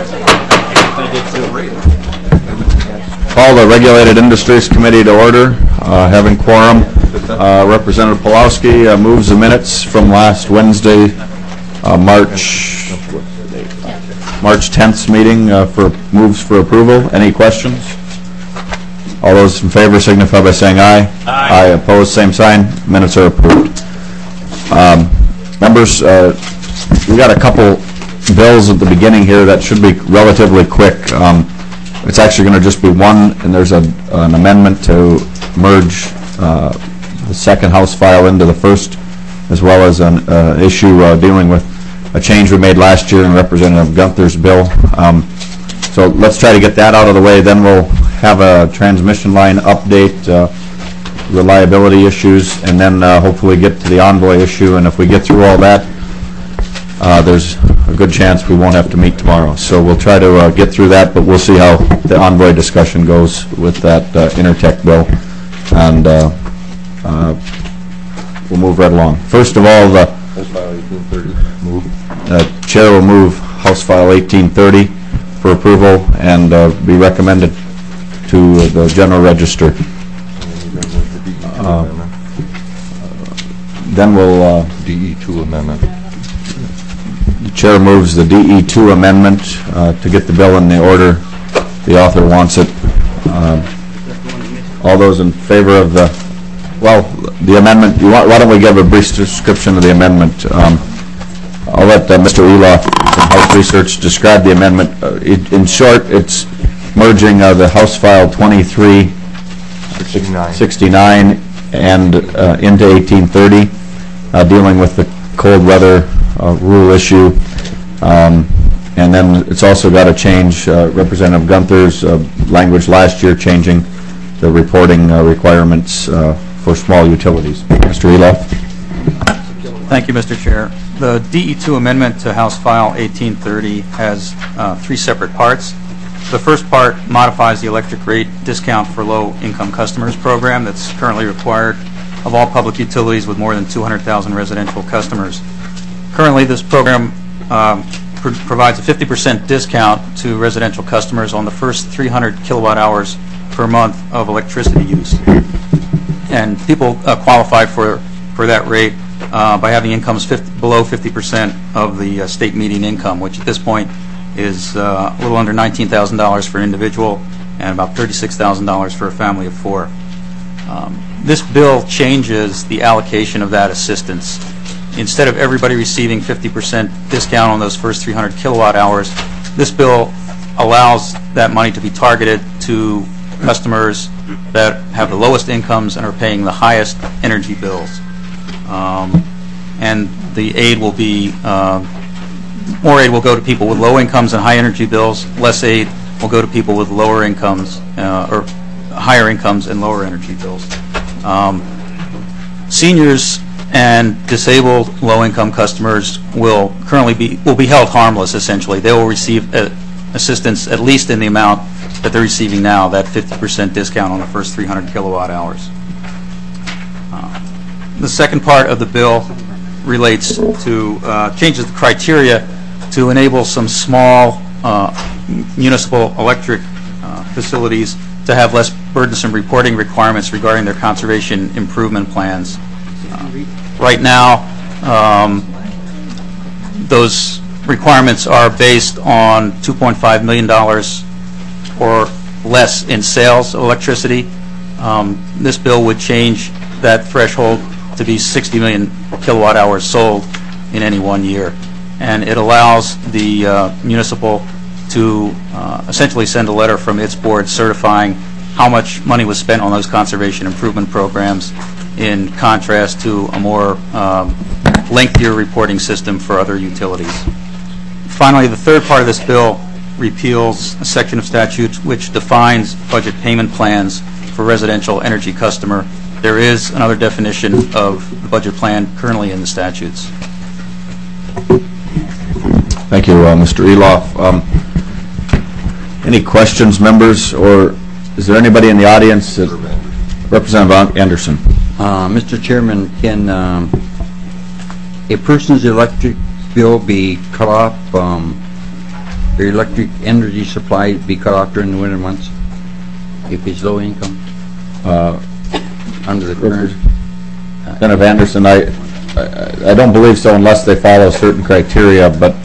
Call the Regulated Industries Committee to order. Having quorum, Representative Pawlowski moves the minutes from last Wednesday, March 10th meeting moves for approval. Any questions? All those in favor signify by saying aye. Aye. Opposed, same sign. Minutes are approved. Members, we got a couple bills at the beginning here that should be relatively quick. It's actually going to just be one, and there's an amendment to merge the second House file into the first, as well as an issue dealing with a change we made last year in Representative Gunther's bill. So let's try to get that out of the way. Then we'll have a transmission line update, reliability issues, and then hopefully get to the Envoy issue. And if we get through all that, there's a good chance we won't have to meet tomorrow. So we'll try to get through that, but we'll see how the Envoy discussion goes with that Intertech bill. And we'll move right along. First of all, the Chair will move House File 1830 for approval and be recommended to the General Register. Then we'll DE2 amendment. The Chair moves the DE2 amendment to get the bill in the order the author wants it. All those in favor of the amendment, why don't we give a brief description of the amendment? I'll let Mr. Eloff from House Research describe the amendment. In short, it's merging the House File 2369 and into 1830, dealing with the cold weather rule issue. And then it's also got to change Representative Gunther's language last year, changing the reporting requirements for small utilities. Mr. Eloff. Thank you, Mr. Chair. The DE2 amendment to House File 1830 has three separate parts. The first part modifies the electric rate discount for low-income customers program that's currently required of all public utilities with more than 200,000 residential customers. Currently, this program provides a 50% discount to residential customers on the first 300 kilowatt hours per month of electricity use. And people qualify for that rate by having incomes below 50% of the state median income, which at this point is a little under $19,000 for an individual and about $36,000 for a family of four. This bill changes the allocation of that assistance. Instead of everybody receiving 50% discount on those first 300 kilowatt hours, this bill allows that money to be targeted to customers that have the lowest incomes and are paying the highest energy bills. And the aid will be, more aid will go to people with low incomes and high energy bills. Less aid will go to people with lower incomes or higher incomes and lower energy bills. Seniors and disabled low-income customers will be held harmless. Essentially, they will receive assistance at least in the amount that they're receiving now, that 50% discount on the first 300 kilowatt hours. The second part of the bill relates to changes the criteria to enable some small municipal electric facilities to have less burdensome reporting requirements regarding their conservation improvement plans. Right now, those requirements are based on $2.5 million or less in sales of electricity. This bill would change that threshold to be 60 million kilowatt hours sold in any 1 year. And it allows the municipal to essentially send a letter from its board certifying how much money was spent on those conservation improvement programs, in contrast to a more lengthier reporting system for other utilities. Finally, the third part of this bill repeals a section of statute which defines budget payment plans for residential energy customer. There is another definition of the budget plan currently in the statutes. Thank you, Mr. Eloff. Any questions, members, or is there anybody in the audience that Representative Anderson? Mr. Chairman, can a person's electric bill be cut off your electric energy supply be cut off during the winter months if it's low income under the current? Representative Anderson, I don't believe so unless they follow certain criteria, but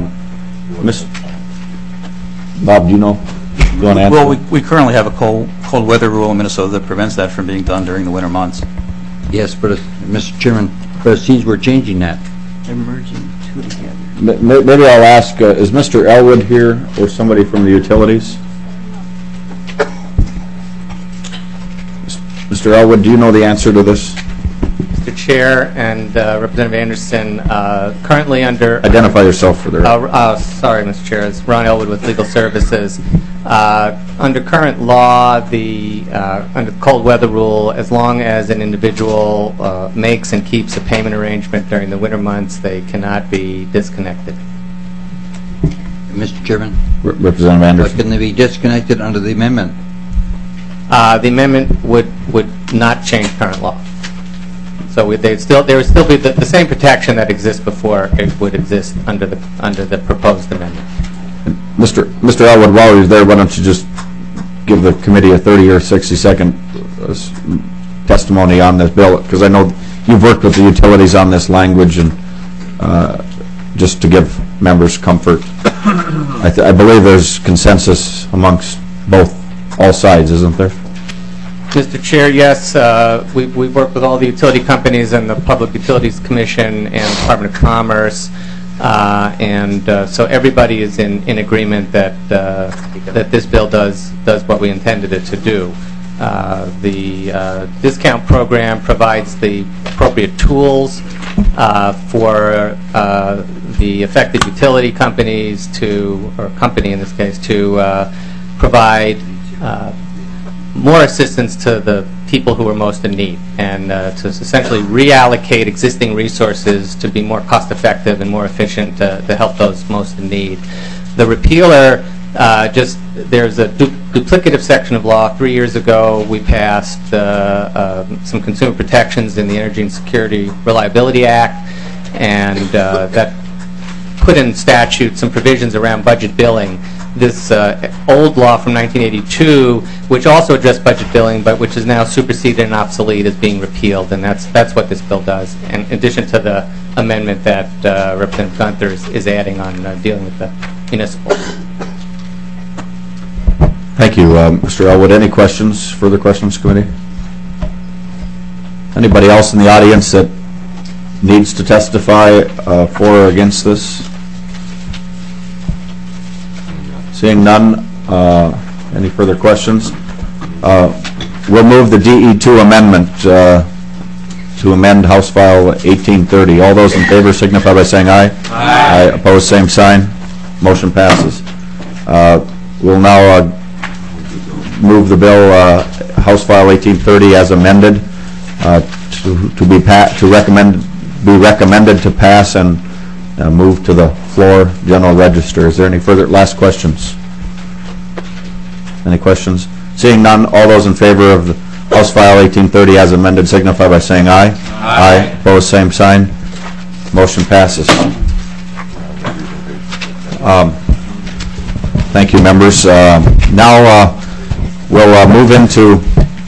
Bob, do you know? You want to answer? Well, we currently have a cold weather rule in Minnesota that prevents that from being done during the winter months. Yes, but Mr. Chairman, but it seems we're changing that. Maybe I'll ask, is Mr. Elwood here or somebody from the utilities? Mr. Elwood, do you know the answer to this? Mr. Chair and Representative Anderson, currently under... Identify yourself for the record. Sorry, Mr. Chair. It's Ron Elwood with Legal Services. Under current law, under the cold weather rule, as long as an individual makes and keeps a payment arrangement during the winter months, they cannot be disconnected. Mr. Chairman? Representative Anderson. But can they be disconnected under the amendment? The amendment would not change current law. So there would still be the same protection that exists before it would exist under the proposed amendment. Mr. Elwood, while you're there, why don't you just give the committee a 30 or 60-second testimony on this bill, because I know you've worked with the utilities on this language, and just to give members comfort. I believe there's consensus amongst all sides, isn't there? Mr. Chair, yes, we've worked with all the utility companies and the Public Utilities Commission and Department of Commerce, and so everybody is in agreement that this bill does what we intended it to do. The discount program provides the appropriate tools for the affected utility companies or company in this case, to provide more assistance to the people who are most in need, and to essentially reallocate existing resources to be more cost effective and more efficient to help those most in need. The repealer, there's a duplicative section of law. 3 years ago we passed some consumer protections in the Energy and Security Reliability Act, and that put in statute some provisions around budget billing. This old law from 1982, which also addressed budget billing, but which is now superseded and obsolete, is being repealed, and that's what this bill does, in addition to the amendment that Representative Gunther is adding on dealing with the municipal. Thank you, Mr. Elwood. Any questions, further questions, committee? Anybody else in the audience that needs to testify for or against this? Seeing none, any further questions? We'll move the DE2 amendment to amend House File 1830. All those in favor signify by saying aye. Aye. Opposed, same sign. Motion passes. We'll now move the bill, House File 1830, as amended, be recommended to pass and move to the floor, General Register. Is there any further last questions? Any questions? Seeing none, all those in favor of the House File 1830 as amended signify by saying aye. Aye. Opposed, same sign. Motion passes. Thank you, members. Now we'll move into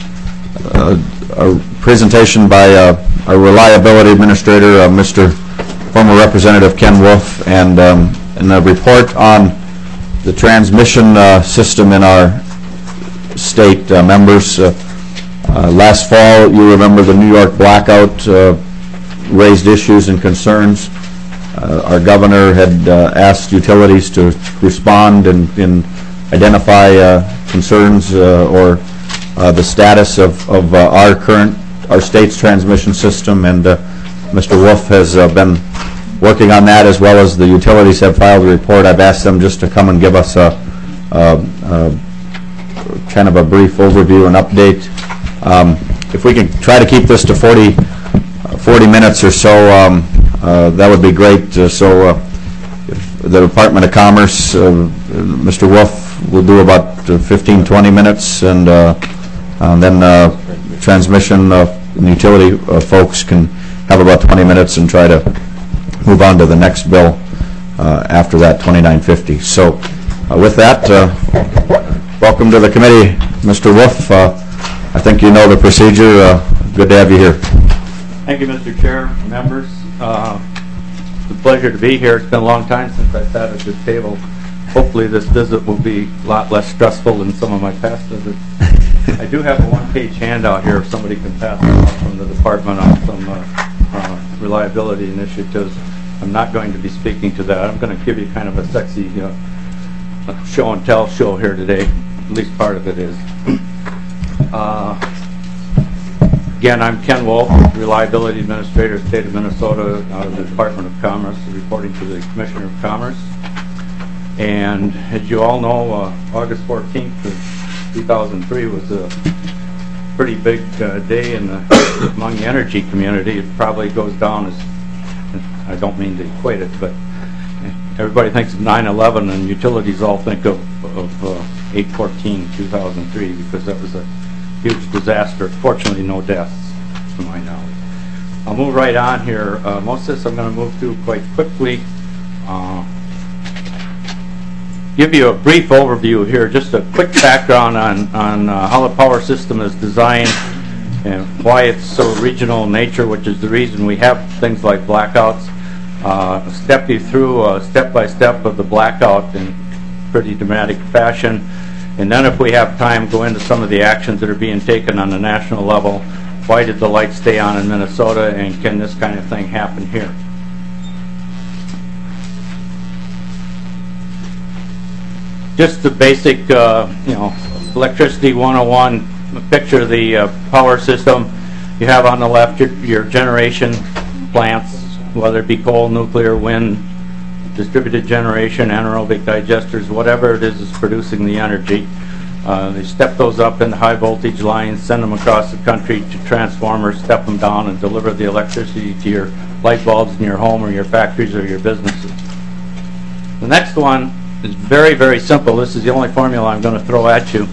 a presentation by our Reliability Administrator, Mr. former Representative Ken Wolf, and a report on the transmission system in our state. Members, last fall, you remember the New York blackout raised issues and concerns. Our governor had asked utilities to respond and identify concerns or the status of our state's transmission system, and Mr. Wolf has been working on that, as well as the utilities have filed a report. I've asked them just to come and give us a kind of a brief overview and update. If we can try to keep this to 40 minutes or so, that would be great. So if the Department of Commerce, Mr. Wolf will do about 15-20 minutes, and then transmission and utility folks can have about 20 minutes and try to move on to the next bill after that, 2950. So With that, welcome to the committee, Mr. Wolf. I think you know the procedure. Good to have you here. Thank you, Mr. Chair, members. It's a pleasure to be here. It's been a long time since I sat at this table. Hopefully this visit will be a lot less stressful than some of my past visits. I do have a one-page handout here if somebody can pass it off from the department on some reliability initiatives. I'm not going to be speaking to that. I'm going to give you kind of a sexy show and tell show here today. At least part of it is. Again, I'm Ken Wolf, Reliability Administrator, State of Minnesota, out of the Department of Commerce, reporting to the Commissioner of Commerce. And as you all know, August 14th of 2003 was a pretty big day among the energy community. It probably goes down as, I don't mean to equate it, but everybody thinks of 9/11 and utilities all think of 8/14/2003 because that was a huge disaster. Fortunately, no deaths, to my knowledge. I'll move right on here. Most of this I'm going to move through quite quickly. Give you a brief overview here, just a quick background on how the power system is designed and why it's so regional in nature, which is the reason we have things like blackouts. Step you through step-by-step of the blackout in pretty dramatic fashion. And then if we have time, go into some of the actions that are being taken on the national level. Why did the lights stay on in Minnesota, and can this kind of thing happen here? Just the basic, electricity 101, picture the power system. You have on the left your generation plants, whether it be coal, nuclear, wind, distributed generation, anaerobic digesters, whatever it is producing the energy. They step those up into high voltage lines, send them across the country to transformers, step them down, and deliver the electricity to your light bulbs in your home or your factories or your businesses. The next one is very, very simple. This is the only formula I'm going to throw at you.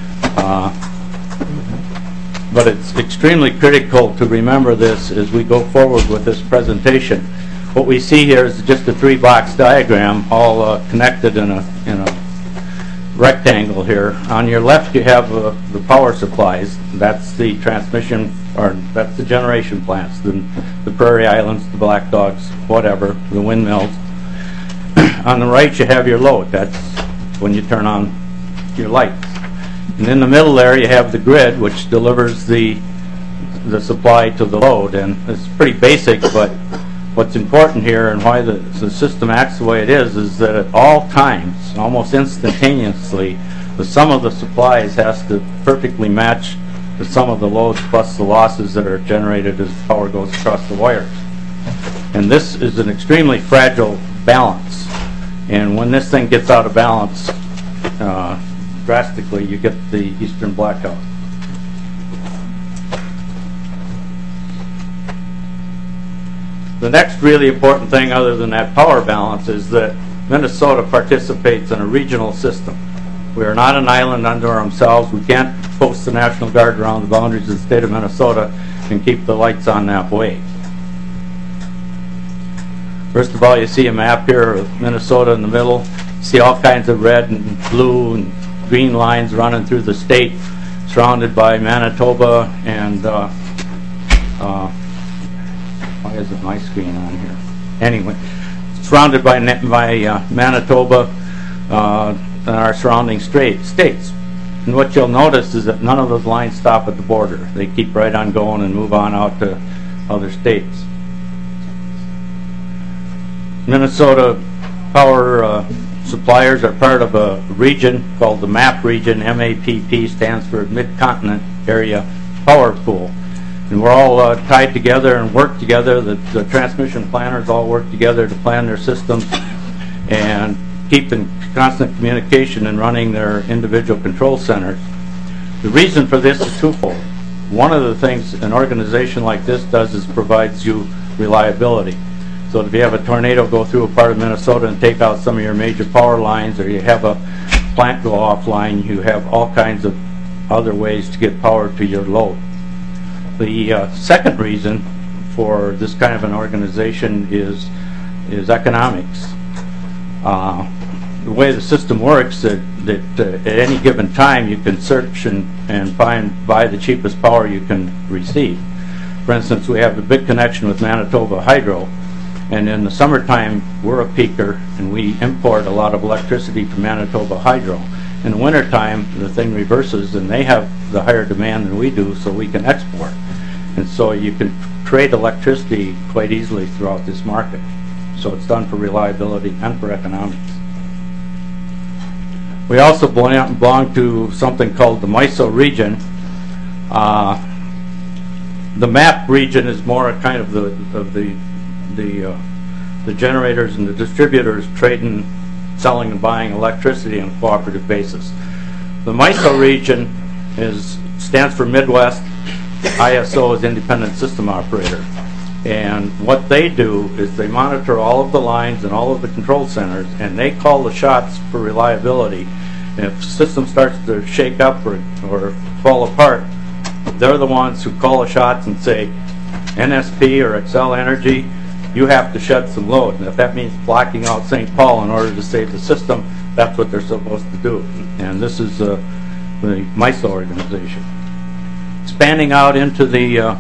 But it's extremely critical to remember this as we go forward with this presentation. What we see here is just a three-box diagram, all connected in a rectangle here. On your left, you have the power supplies. That's the transmission, or that's the generation plants, the prairie islands, the black dogs, whatever, the windmills. On the right, you have your load. That's when you turn on your lights. And in the middle there, you have the grid, which delivers the supply to the load. And it's pretty basic, but what's important here and why the system acts the way it is that at all times, almost instantaneously, the sum of the supplies has to perfectly match the sum of the loads plus the losses that are generated as power goes across the wires. And this is an extremely fragile balance. And when this thing gets out of balance, drastically, you get the eastern blackout. The next really important thing other than that power balance is that Minnesota participates in a regional system. We are not an island unto ourselves. We can't post the National Guard around the boundaries of the state of Minnesota and keep the lights on that way. First of all, you see a map here of Minnesota in the middle. You see all kinds of red and blue and green lines running through the state, surrounded by Manitoba and why isn't my screen on here? Anyway, surrounded by Manitoba and our surrounding states. And what you'll notice is that none of those lines stop at the border. They keep right on going and move on out to other states. Minnesota power suppliers are part of a region called the MAP region. MAPP stands for Mid-Continent Area Power Pool. And we're all tied together and work together. The transmission planners all work together to plan their systems and keep in constant communication and running their individual control centers. The reason for this is twofold. One of the things an organization like this does is provides you reliability. So if you have a tornado go through a part of Minnesota and take out some of your major power lines, or you have a plant go offline, you have all kinds of other ways to get power to your load. The second reason for this kind of an organization is economics. the way the system works, that at any given time you can search and buy the cheapest power you can receive. For instance, we have a big connection with Manitoba Hydro, and in the summertime we're a peaker and we import a lot of electricity from Manitoba Hydro. In the wintertime the thing reverses and they have the higher demand than we do, so we can export. And so you can trade electricity quite easily throughout this market. So it's done for reliability and for economics. We also belong to something called the MISO region. The MAP region is more a kind of the generators and the distributors trading, selling and buying electricity on a cooperative basis. The MISO region stands for Midwest. ISO is Independent System Operator. And what they do is they monitor all of the lines and all of the control centers, and they call the shots for reliability. And if the system starts to shake up or fall apart, they're the ones who call the shots and say, NSP or Xcel Energy, you have to shed some load. And if that means blocking out St. Paul in order to save the system, that's what they're supposed to do. And this is the MISO organization. Expanding out into the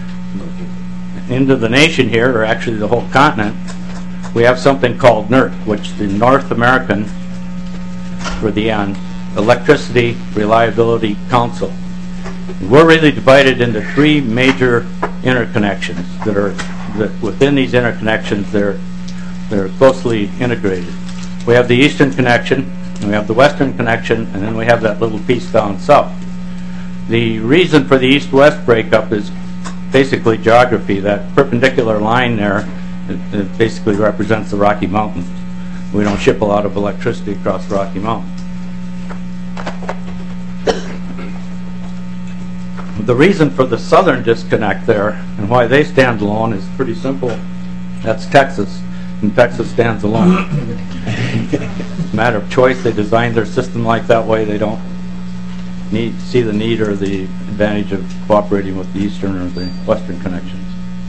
nation here, or actually the whole continent, we have something called NERC, which is the North American, for the Electricity Reliability Council. We're really divided into three major interconnections that within these interconnections they're closely integrated. We have the Eastern Connection, and we have the Western Connection, and then we have that little piece down south. The reason for the east-west breakup is basically geography. That perpendicular line there, it basically represents the Rocky Mountains. We don't ship a lot of electricity across the Rocky Mountains. The reason for the southern disconnect there and why they stand alone is pretty simple. That's Texas, and Texas stands alone. It's a matter of choice. They designed their system like that way. They don't see the need or the advantage of cooperating with the eastern or the western connections.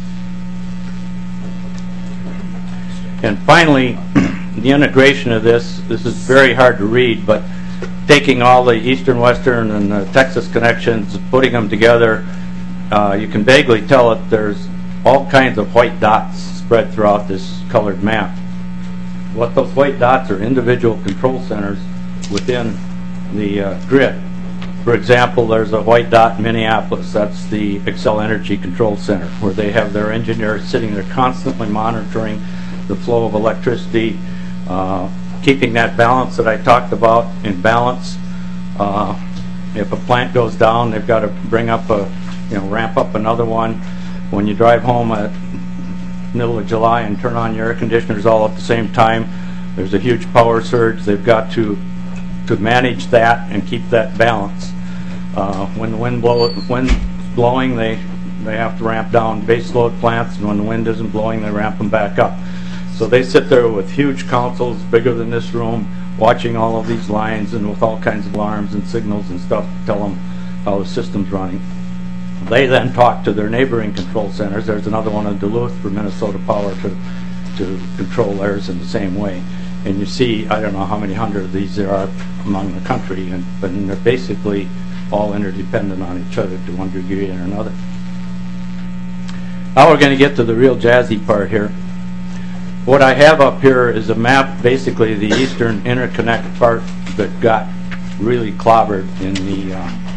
And finally, the integration of this is very hard to read, but taking all the eastern, western, and the Texas connections, putting them together, you can vaguely tell that there's all kinds of white dots spread throughout this colored map. What those white dots are individual control centers within the grid. For example, there's a white dot in Minneapolis. That's the Xcel Energy Control Center, where they have their engineers sitting there constantly monitoring the flow of electricity, keeping that balance that I talked about in balance. If a plant goes down, they've got to bring up ramp up another one. When you drive home at middle of July and turn on your air conditioners all at the same time, there's a huge power surge. They've got to manage that and keep that balance. When the wind's blowing, they have to ramp down base load plants, and when the wind isn't blowing, they ramp them back up. So they sit there with huge consoles bigger than this room, watching all of these lines and with all kinds of alarms and signals and stuff to tell them how the system's running. They then talk to their neighboring control centers. There's another one in Duluth for Minnesota Power to control theirs in the same way. And you see, I don't know how many hundred of these there are among the country, but they're basically all interdependent on each other to one degree or another. Now we're going to get to the real jazzy part here. What I have up here is a map, basically the eastern interconnect part that got really clobbered in the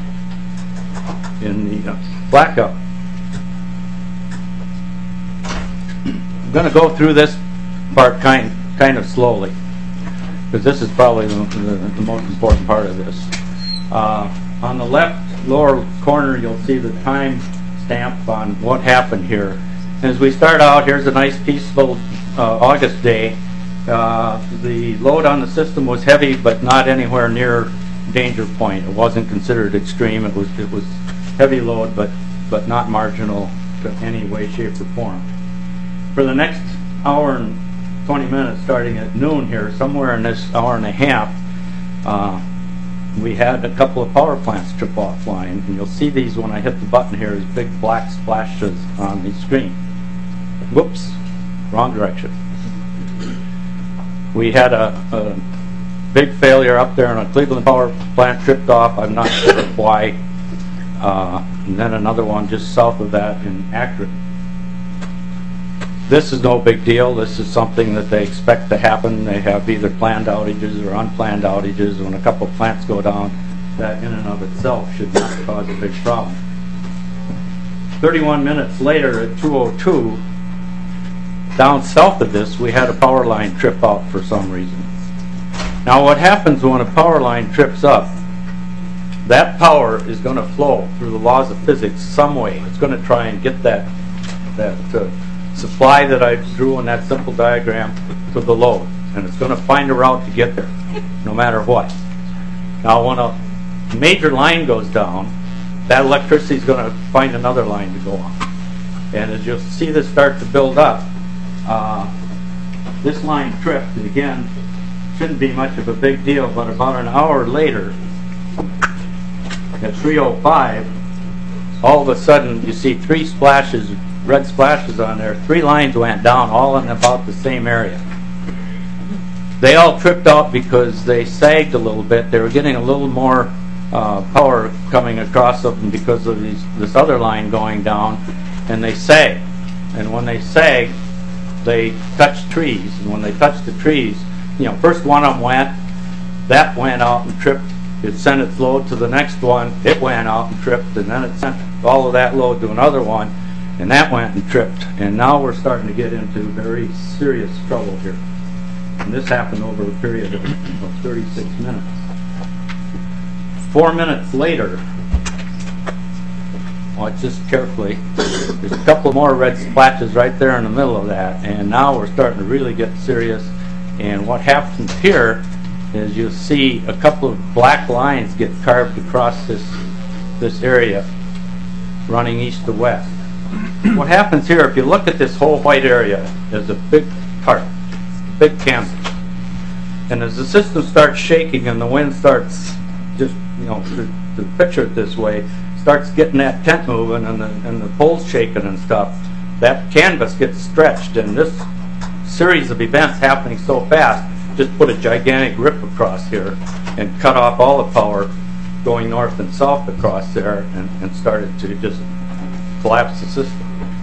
blackout. I'm going to go through this part kind of slowly, because this is probably the most important part of this. On the left lower corner, you'll see the time stamp on what happened here. As we start out, here's a nice peaceful August day. The load on the system was heavy, but not anywhere near danger point. It wasn't considered extreme. It was heavy load, but not marginal to any way, shape, or form. For the next hour and 20 minutes, starting at noon here, somewhere in this hour and a half, we had a couple of power plants trip offline, and you'll see these when I hit the button here as big black splashes on the screen. Whoops, wrong direction. We had a big failure up there, and a Cleveland power plant tripped off. I'm not sure why. And then another one just south of that in Akron. This is no big deal. This is something that they expect to happen. They have either planned outages or unplanned outages. When a couple plants go down, that in and of itself should not cause a big problem. 31 minutes later at 2:02, down south of this, we had a power line trip out for some reason. Now what happens when a power line trips up, that power is going to flow through the laws of physics some way. It's going to try and get that supply that I drew in that simple diagram to the load, and it's going to find a route to get there, no matter what. Now when a major line goes down, that electricity is going to find another line to go on. And as you'll see this start to build up, this line tripped, and again, shouldn't be much of a big deal, but about an hour later, at 3:05, all of a sudden you see three splashes, red splashes on there. Three lines went down, all in about the same area. They all tripped out because they sagged a little bit. They were getting a little more power coming across them because of this other line going down, and they sagged. And when they sagged, they touched trees. And when they touched the trees, first one of them went, that went out and tripped. It sent its load to the next one, it went out and tripped, and then it sent all of that load to another one, and that went and tripped. And now we're starting to get into very serious trouble here. And this happened over a period of 36 minutes. 4 minutes later, watch this carefully, there's a couple more red splashes right there in the middle of that, and now we're starting to really get serious. And what happens here is you'll see a couple of black lines get carved across this area running east to west. What happens here, if you look at this whole white area, there's a big tarp, big canvas. And as the system starts shaking and the wind starts just, to picture it this way, starts getting that tent moving and the poles shaking and stuff, that canvas gets stretched, and this series of events happening so fast just put a gigantic rip across here and cut off all the power going north and south across there, and started to just collapse the system.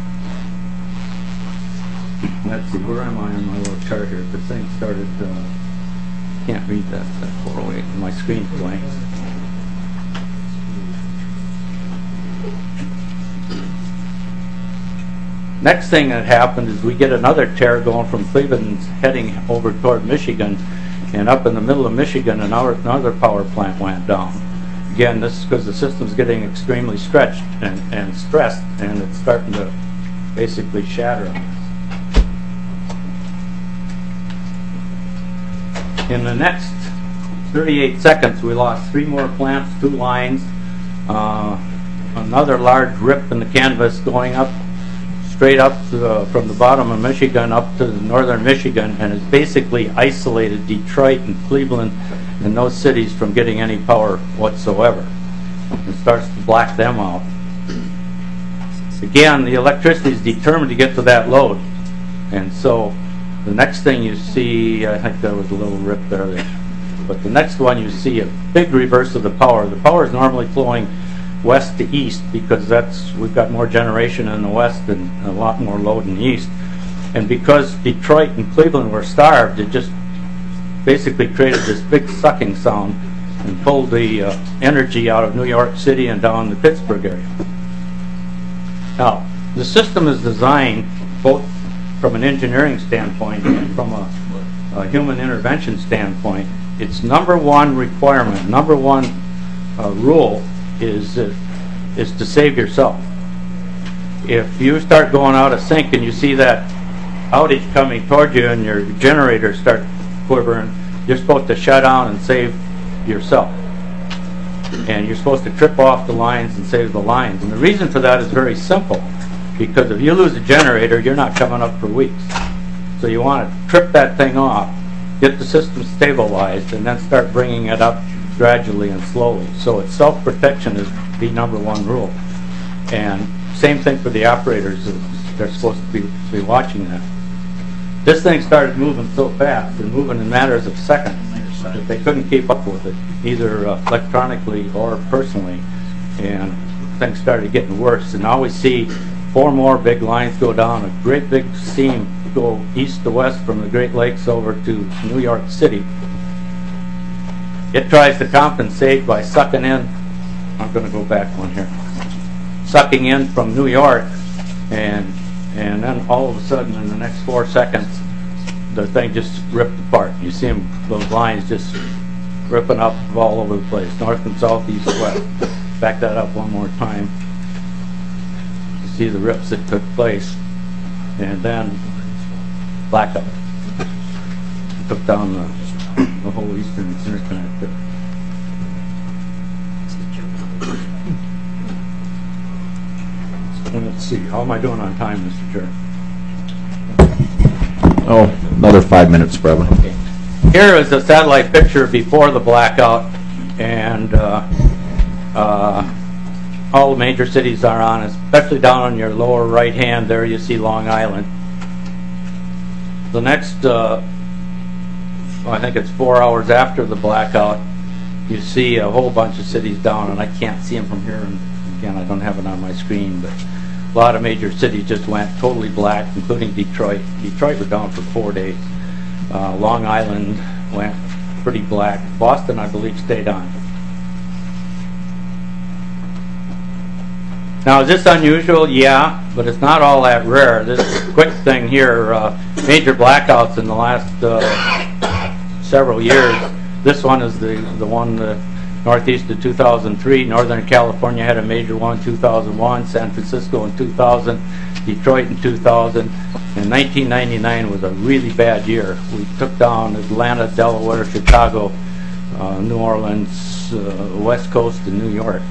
Let's see, where am I on my little chart here? The thing started, can't read that 408, my screen's blank. Next thing that happened is we get another tear going from Cleveland heading over toward Michigan, and up in the middle of Michigan another power plant went down. Again, this is because the system's getting extremely stretched and stressed, and it's starting to basically shatter. In the next 38 seconds, we lost 3 more plants, 2 lines, another large rip in the canvas going up straight up from the bottom of Michigan up to northern Michigan, and has basically isolated Detroit and Cleveland and those cities from getting any power whatsoever, and starts to black them out. Again, the electricity is determined to get to that load, and so the next thing you see, I think there was a little rip there, but the next one you see a big reverse of the power. The power is normally flowing west to east because we've got more generation in the west and a lot more load in the east. And because Detroit and Cleveland were starved, it just basically created this big sucking sound and pulled the energy out of New York City and down the Pittsburgh area. Now, the system is designed both from an engineering standpoint and from a human intervention standpoint. Its number one requirement, number one rule is to save yourself. If you start going out of sync and you see that outage coming toward you and your generators start quivering, you're supposed to shut down and save yourself. And you're supposed to trip off the lines and save the lines. And the reason for that is very simple, because if you lose a generator, you're not coming up for weeks. So you want to trip that thing off, get the system stabilized, and then start bringing it up gradually and slowly. So it's self-protection is the number one rule. And same thing for the operators. They're supposed to be watching that. This thing started moving so fast and moving in matters of seconds. that they couldn't keep up with it, either electronically or personally, and things started getting worse. And now we see 4 more big lines go down, a great big seam go east to west from the Great Lakes over to New York City. It tries to compensate by sucking in, I'm going to go back one here, sucking in from New York, and then all of a sudden in the next 4 seconds the thing just ripped apart. You see them, those lines just ripping up all over the place, north and south, east, west. Back that up one more time. You see the rips that took place, and then blackout. Took down the whole eastern interconnect there. And let's see, how am I doing on time, Mr. Chair? Oh, another 5 minutes, probably. Okay. Here is a satellite picture before the blackout, and all the major cities are on, especially down on your lower right hand there you see Long Island. The next, I think it's 4 hours after the blackout, you see a whole bunch of cities down, and I can't see them from here, and again I don't have it on my screen, but a lot of major cities just went totally black, including Detroit. Detroit was down for 4 days. Long Island went pretty black. Boston, I believe, stayed on. Now, is this unusual? Yeah, but it's not all that rare. This quick thing here, major blackouts in the last several years. This one is the one northeast of 2003. Northern California had a major one in 2001. San Francisco in 2000. Detroit in 2000. And 1999 was a really bad year. We took down Atlanta, Delaware, Chicago, New Orleans, West Coast, and New York.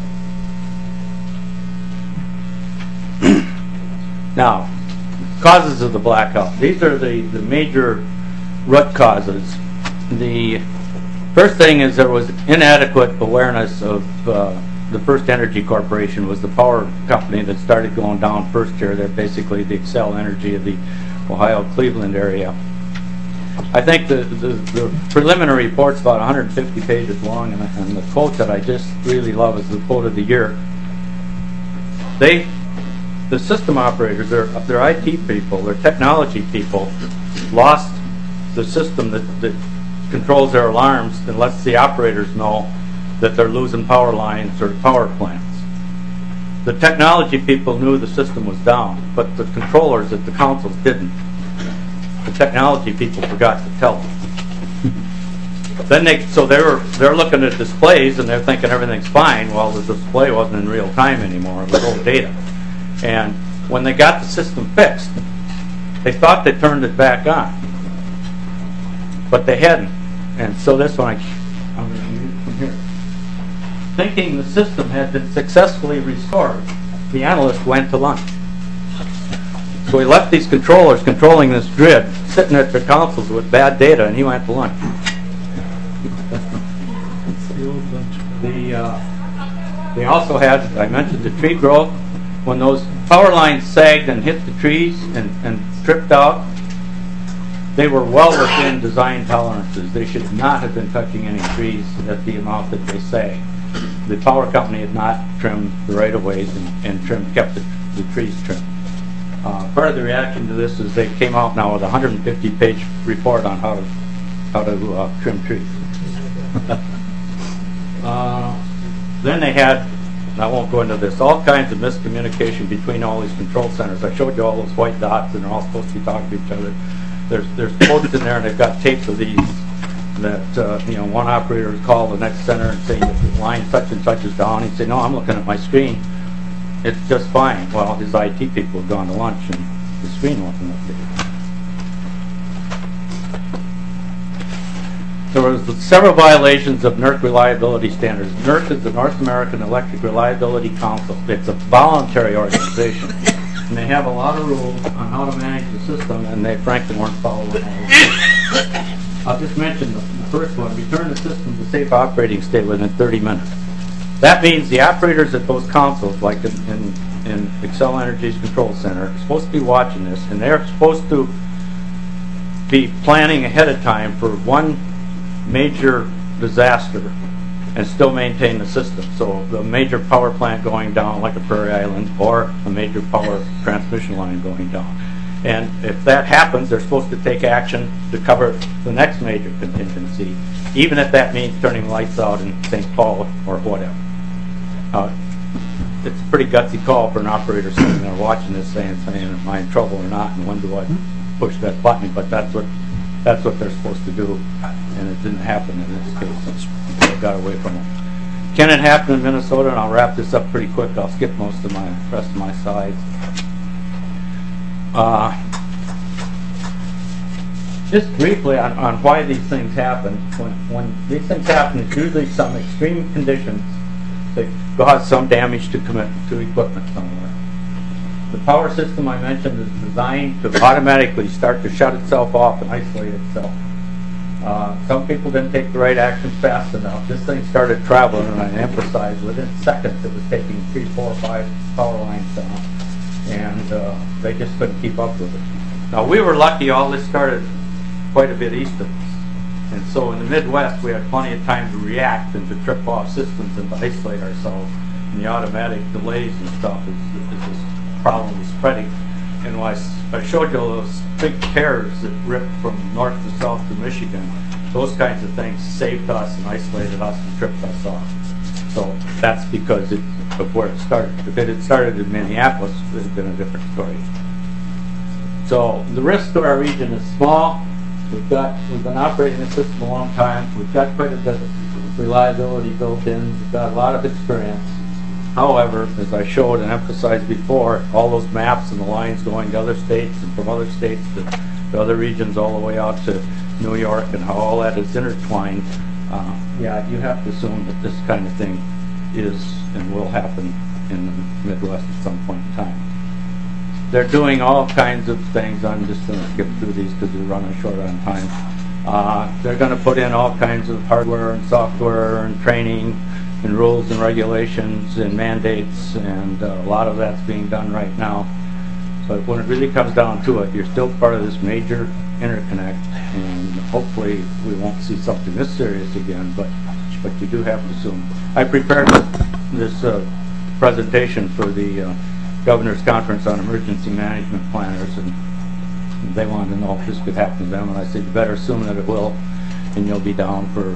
Now, causes of the blackout. These are the major root causes. The first thing is there was inadequate awareness of the First Energy Corporation was the power company that started going down first here. They're basically the Xcel Energy of the Ohio-Cleveland area. I think the preliminary report's about 150 pages long, and the quote that I just really love is the quote of the year. The system operators, their IT people, their technology people, lost the system that controls their alarms and lets the operators know that they're losing power lines or power plants. The technology people knew the system was down, but the controllers at the councils didn't. The technology people forgot to tell them. Then they're looking at displays and they're thinking everything's fine. Well, the display wasn't in real time anymore; it was old data. And when they got the system fixed, they thought they turned it back on, but they hadn't. And so this one, I'm going to use it from here. Thinking the system had been successfully restored, the analyst went to lunch. So he left these controllers controlling this grid, sitting at their consoles with bad data, and he went to lunch. They also had, I mentioned the tree growth. When those power lines sagged and hit the trees and tripped out, they were well within design tolerances. They should not have been touching any trees at the amount that they sagged. The power company had not trimmed the right-of-ways and kept the trees trimmed. Part of the reaction to this is they came out now with a 150-page report on how to trim trees. Then they had, and I won't go into this, all kinds of miscommunication between all these control centers. I showed you all those white dots, and they're all supposed to be talking to each other. There's quotes in there, and they've got tapes of these that one operator would call the next center and say the line such and such is down. He'd say, no, I'm looking at my screen. It's just fine. Well, his IT people had gone to lunch, and the screen wasn't updated. There was several violations of NERC reliability standards. NERC is the North American Electric Reliability Council. It's a voluntary organization. And they have a lot of rules on how to manage the system, and they frankly weren't following all of them. I'll just mention the first one. Return the system to safe operating state within 30 minutes. That means the operators at those consoles, like in Xcel Energy's control center, are supposed to be watching this, and they're supposed to be planning ahead of time for one major disaster and still maintain the system. So the major power plant going down like a Prairie Island or a major power transmission line going down. And if that happens, they're supposed to take action to cover the next major contingency, even if that means turning lights out in St. Paul or whatever. It's a pretty gutsy call for an operator sitting there watching this saying, am I in trouble or not, and when do I push that button? But that's what they're supposed to do, and it didn't happen in this case. It got away from them. Can it happen in Minnesota? And I'll wrap this up pretty quick. I'll skip most of my rest of my slides. Just briefly on why these things happen. When these things happen, it's usually some extreme conditions that cause some damage to equipment somewhere. The power system I mentioned is designed to automatically start to shut itself off and isolate itself. Some people didn't take the right actions fast enough. This thing started traveling, and I emphasize within seconds it was taking 3, 4, 5 power lines down, and they just couldn't keep up with it. Now we were lucky, all this started quite a bit east of us, and so in the Midwest we had plenty of time to react and to trip off systems and to isolate ourselves, and the automatic delays and stuff as this problem was spreading. And when I showed you those big tears that ripped from north to south to Michigan, those kinds of things saved us and isolated us and tripped us off. So that's because of where it started. If it had started in Minneapolis, it would have been a different story. So the risk to our region is small. We've been operating the system a long time. We've got quite a bit of reliability built in. We've got a lot of experience. However, as I showed and emphasized before, all those maps and the lines going to other states and from other states to other regions all the way out to New York and how all that is intertwined, yeah, you have to assume that this kind of thing is and will happen in the Midwest at some point in time. They're doing all kinds of things. I'm just going to skip through these because we're running short on time. They're going to put in all kinds of hardware and software and training and rules and regulations and mandates, and a lot of that's being done right now. But when it really comes down to it, you're still part of this major interconnect, and hopefully we won't see something this serious again, but you do have to assume. I prepared this presentation for the Governor's Conference on Emergency Management Planners, and they wanted to know if this could happen to them, and I said, you better assume that it will, and you'll be down for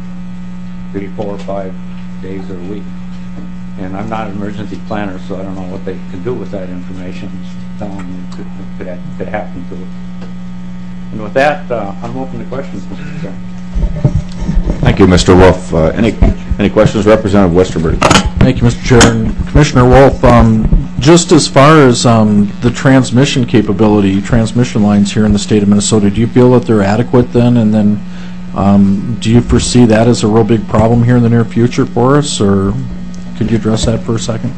3, 4, 5 days or a week. And I'm not an emergency planner, so I don't know what they can do with that information. Tell them it could happen to it. And with that, I'm open to questions, Mr. Chairman. Thank you, Mr. Wolf. Any questions, Representative Westerberg? Thank you, Mr. Chair. And Commissioner Wolf, just as far as the transmission capability, transmission lines here in the state of Minnesota, do you feel that they're adequate then? And then do you foresee that as a real big problem here in the near future for us, or could you address that for a second?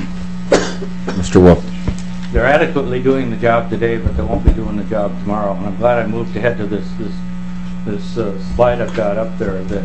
Mr. Wolf. They're adequately doing the job today, but they won't be doing the job tomorrow. And I'm glad I moved ahead to this slide I've got up there. That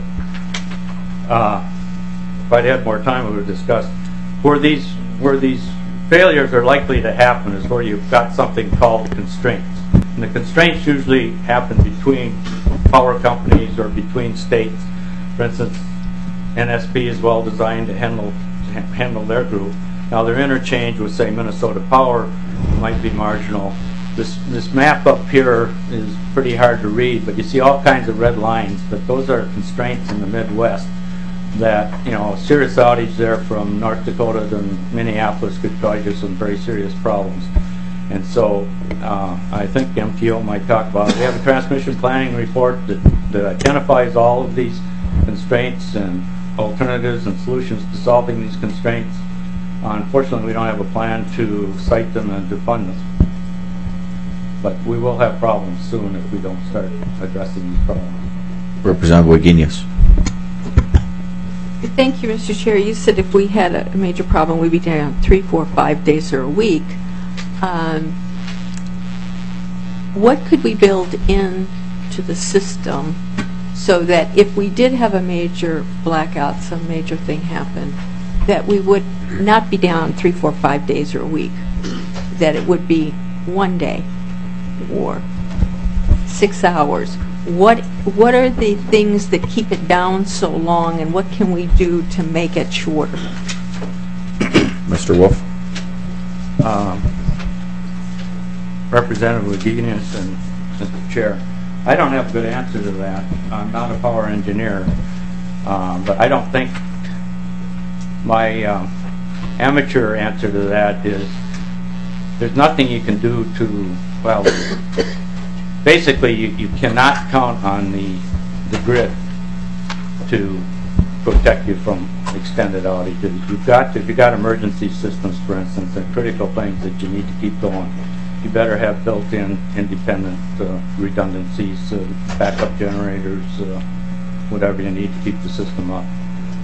if I'd had more time, we would have discussed where these failures are likely to happen is where you've got something called constraints. And the constraints usually happen between power companies or between states. For instance, NSP is well designed to handle their group. Now their interchange with, say, Minnesota Power might be marginal. This map up here is pretty hard to read, but you see all kinds of red lines, but those are constraints in the Midwest that, you know, a serious outage there from North Dakota to Minneapolis could cause you some very serious problems. And so I think MTO might talk about it. We have a transmission planning report that identifies all of these constraints and alternatives and solutions to solving these constraints. Unfortunately, we don't have a plan to cite them and to fund them. But we will have problems soon if we don't start addressing these problems. Representative Wagenius. Thank you, Mr. Chair. You said if we had a major problem, we'd be down 3, 4, 5 days or a week. What could we build into the system so that if we did have a major blackout, some major thing happen, that we would not be down 3, 4, 5 days or a week, that it would be 1 day or 6 hours? what are the things that keep it down so long, and what can we do to make it shorter? Mr. Wolf? Representative Wagenius and Mr. Chair, I don't have a good answer to that. I'm not a power engineer, but I don't think my amateur answer to that is there's nothing you can do to, well, basically you cannot count on the grid to protect you from extended outages. If you've got emergency systems, for instance, and critical things that you need to keep going, you better have built-in independent redundancies, backup generators, whatever you need to keep the system up.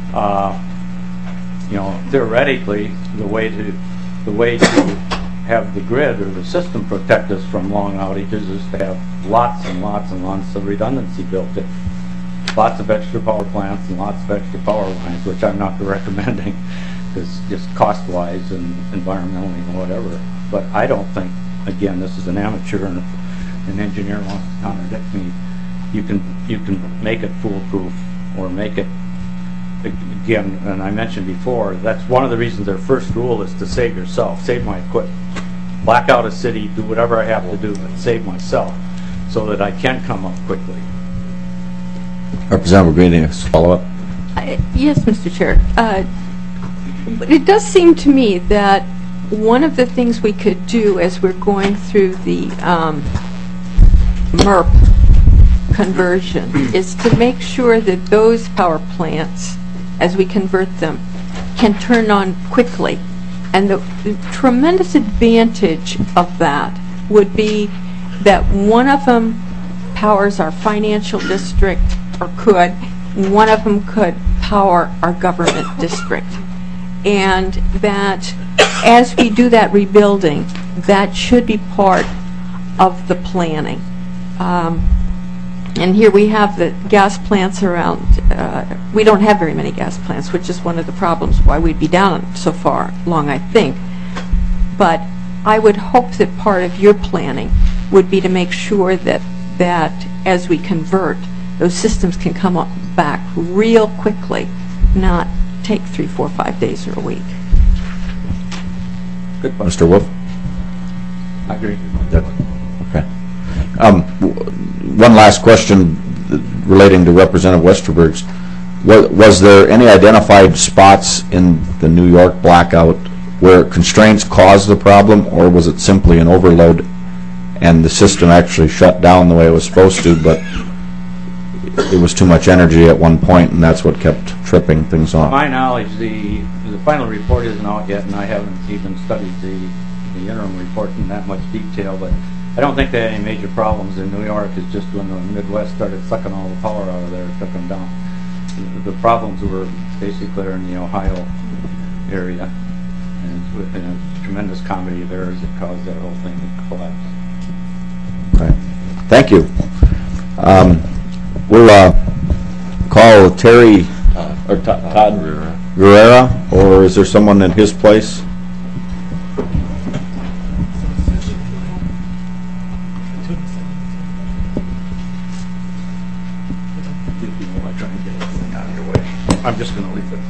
Theoretically, the way to have the grid or the system protect us from long outages is to have lots and lots and lots of redundancy built in. Lots of extra power plants and lots of extra power lines, which I'm not recommending, because just cost-wise and environmentally and whatever. But I don't think, again, this is an amateur, and if an engineer wants to contradict me, you can make it foolproof or make it, again, and I mentioned before, that's one of the reasons their first rule is to save yourself, save my equipment. Black out a city, do whatever I have to do, but save myself so that I can come up quickly. Representative Green, follow-up? Yes, Mr. Chair. But it does seem to me that one of the things we could do as we're going through the MERP conversion is to make sure that those power plants, as we convert them, can turn on quickly. And the tremendous advantage of that would be that one of them powers our financial district, or could, one of them could power our government district. And that as we do that rebuilding, that should be part of the planning. And here we have the gas plants around. We don't have very many gas plants, which is one of the problems why we'd be down so far long, I think. But I would hope that part of your planning would be to make sure that as we convert, those systems can come back real quickly, not take 3, 4, 5 days or a week. Good. Mr. Wolf? I agree. Okay. One last question relating to Representative Westerberg's. Was there any identified spots in the New York blackout where constraints caused the problem, or was it simply an overload and the system actually shut down the way it was supposed to, but it was too much energy at one point, and that's what kept tripping things off? To my knowledge, the final report isn't out yet, and I haven't even studied the interim report in that much detail, but I don't think they had any major problems in New York. It's just when the Midwest started sucking all the power out of there, it took them down. The problems were basically in the Ohio area, and it's a tremendous comedy of errors that caused that whole thing to collapse. Right. Thank you. We'll call Terry or Todd Guerrera, or is there someone in his place? I'm just going to leave it.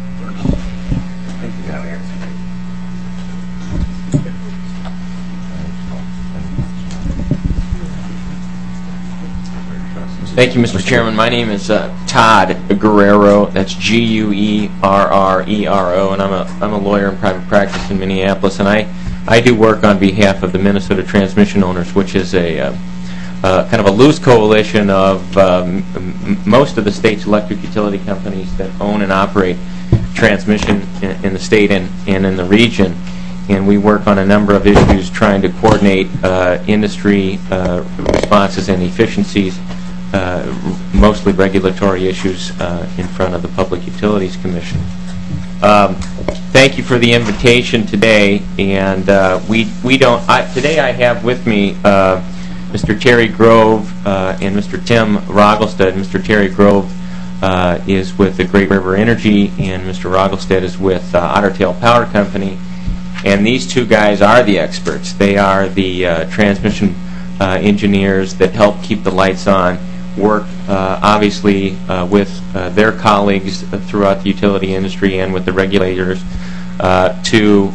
Thank you, Mr. Chairman. My name is Todd Guerrero. That's Guerrero, and I'm a lawyer in private practice in Minneapolis, and I do work on behalf of the Minnesota Transmission Owners, which is a kind of a loose coalition of most of the state's electric utility companies that own and operate transmission in the state and in the region. And we work on a number of issues trying to coordinate industry responses and efficiencies, mostly regulatory issues in front of the Public Utilities Commission. Thank you for the invitation today. And today I have with me Mr. Terry Grove and Mr. Tim Roggelstead. Mr. Terry Grove is with the Great River Energy, and Mr. Roggelstead is with Otter Tail Power Company. And these two guys are the experts. They are the transmission engineers that help keep the lights on work, obviously, with their colleagues throughout the utility industry and with the regulators to,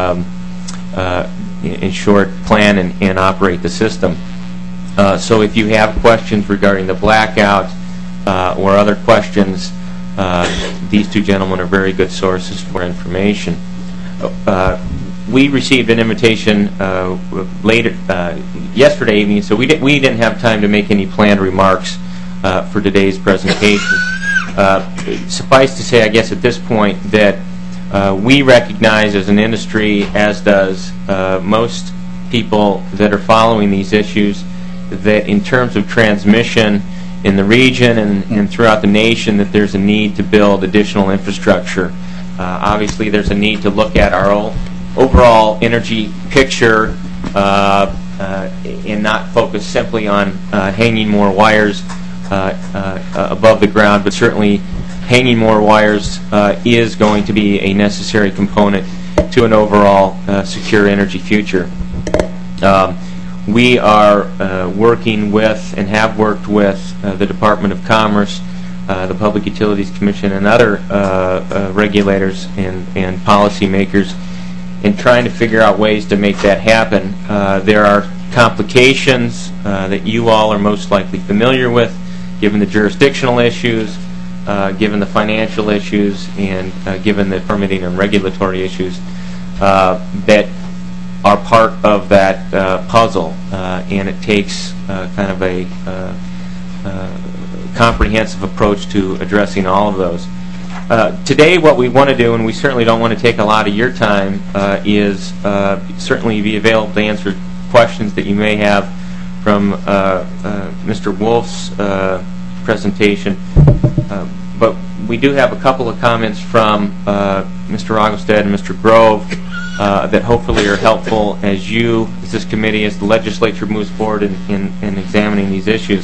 in short, plan and operate the system. So if you have questions regarding the blackout or other questions, these two gentlemen are very good sources for information. We received an invitation yesterday evening, so we didn't have time to make any planned remarks for today's presentation. Suffice to say, I guess at this point, that we recognize as an industry, as does most people that are following these issues, that in terms of transmission in the region and throughout the nation, that there's a need to build additional infrastructure. Obviously, there's a need to look at our overall energy picture and not focus simply on hanging more wires above the ground, but certainly hanging more wires is going to be a necessary component to an overall secure energy future. We are working with and have worked with the Department of Commerce, the Public Utilities Commission, and other regulators and policymakers in trying to figure out ways to make that happen. There are complications that you all are most likely familiar with, given the jurisdictional issues, given the financial issues, and given the permitting and regulatory issues that are part of that puzzle, and it takes kind of a comprehensive approach to addressing all of those. Today, what we want to do, and we certainly don't want to take a lot of your time, is certainly be available to answer questions that you may have from Mr. Wolf's presentation. But we do have a couple of comments from Mr. Roggelstad and Mr. Grove that hopefully are helpful as this committee, as the legislature moves forward in examining these issues.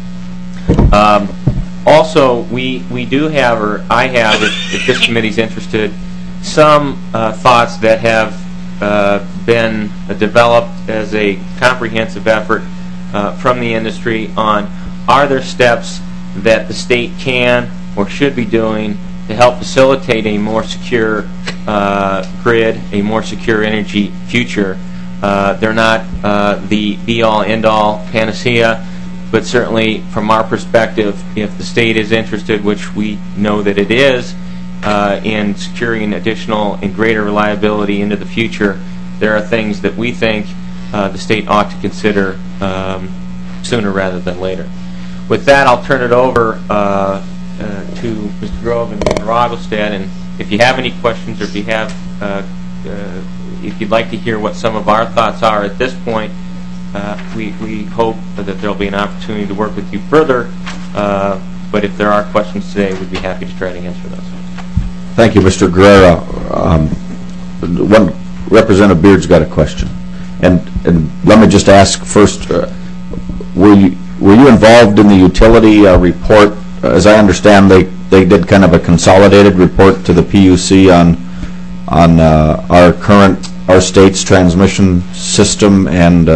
Also, we do have, or I have, if this committee is interested, some thoughts that have been developed as a comprehensive effort from the industry on, are there steps that the state can or should be doing to help facilitate a more secure grid, a more secure energy future. They're not the be-all, end-all panacea, but certainly from our perspective, if the state is interested, which we know that it is, in securing additional and greater reliability into the future, there are things that we think the state ought to consider sooner rather than later. With that, I'll turn it over to Mr. Grove and Mr. Roggelstad, and if you have any questions, or if you have, if you'd like to hear what some of our thoughts are at this point, we hope that there'll be an opportunity to work with you further. But if there are questions today, we'd be happy to try to answer those. Thank you, Mr. Guerrero. Representative Beard's got a question, and let me just ask first: were you involved in the utility report? As I understand, they did kind of a consolidated report to the PUC on our state's transmission system, and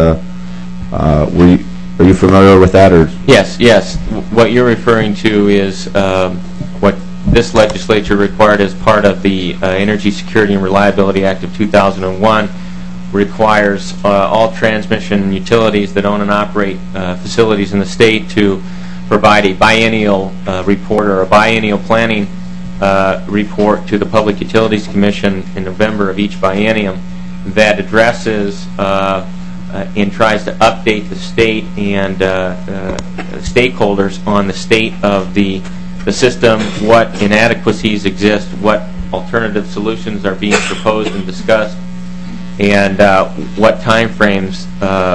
are you familiar with that? Or Yes. What you're referring to is what this legislature required as part of the Energy Security and Reliability Act of 2001, requires all transmission utilities that own and operate facilities in the state to provide a biennial report or a biennial planning report to the Public Utilities Commission in November of each biennium that addresses and tries to update the state and stakeholders on the state of the system, what inadequacies exist, what alternative solutions are being proposed and discussed, and what time frames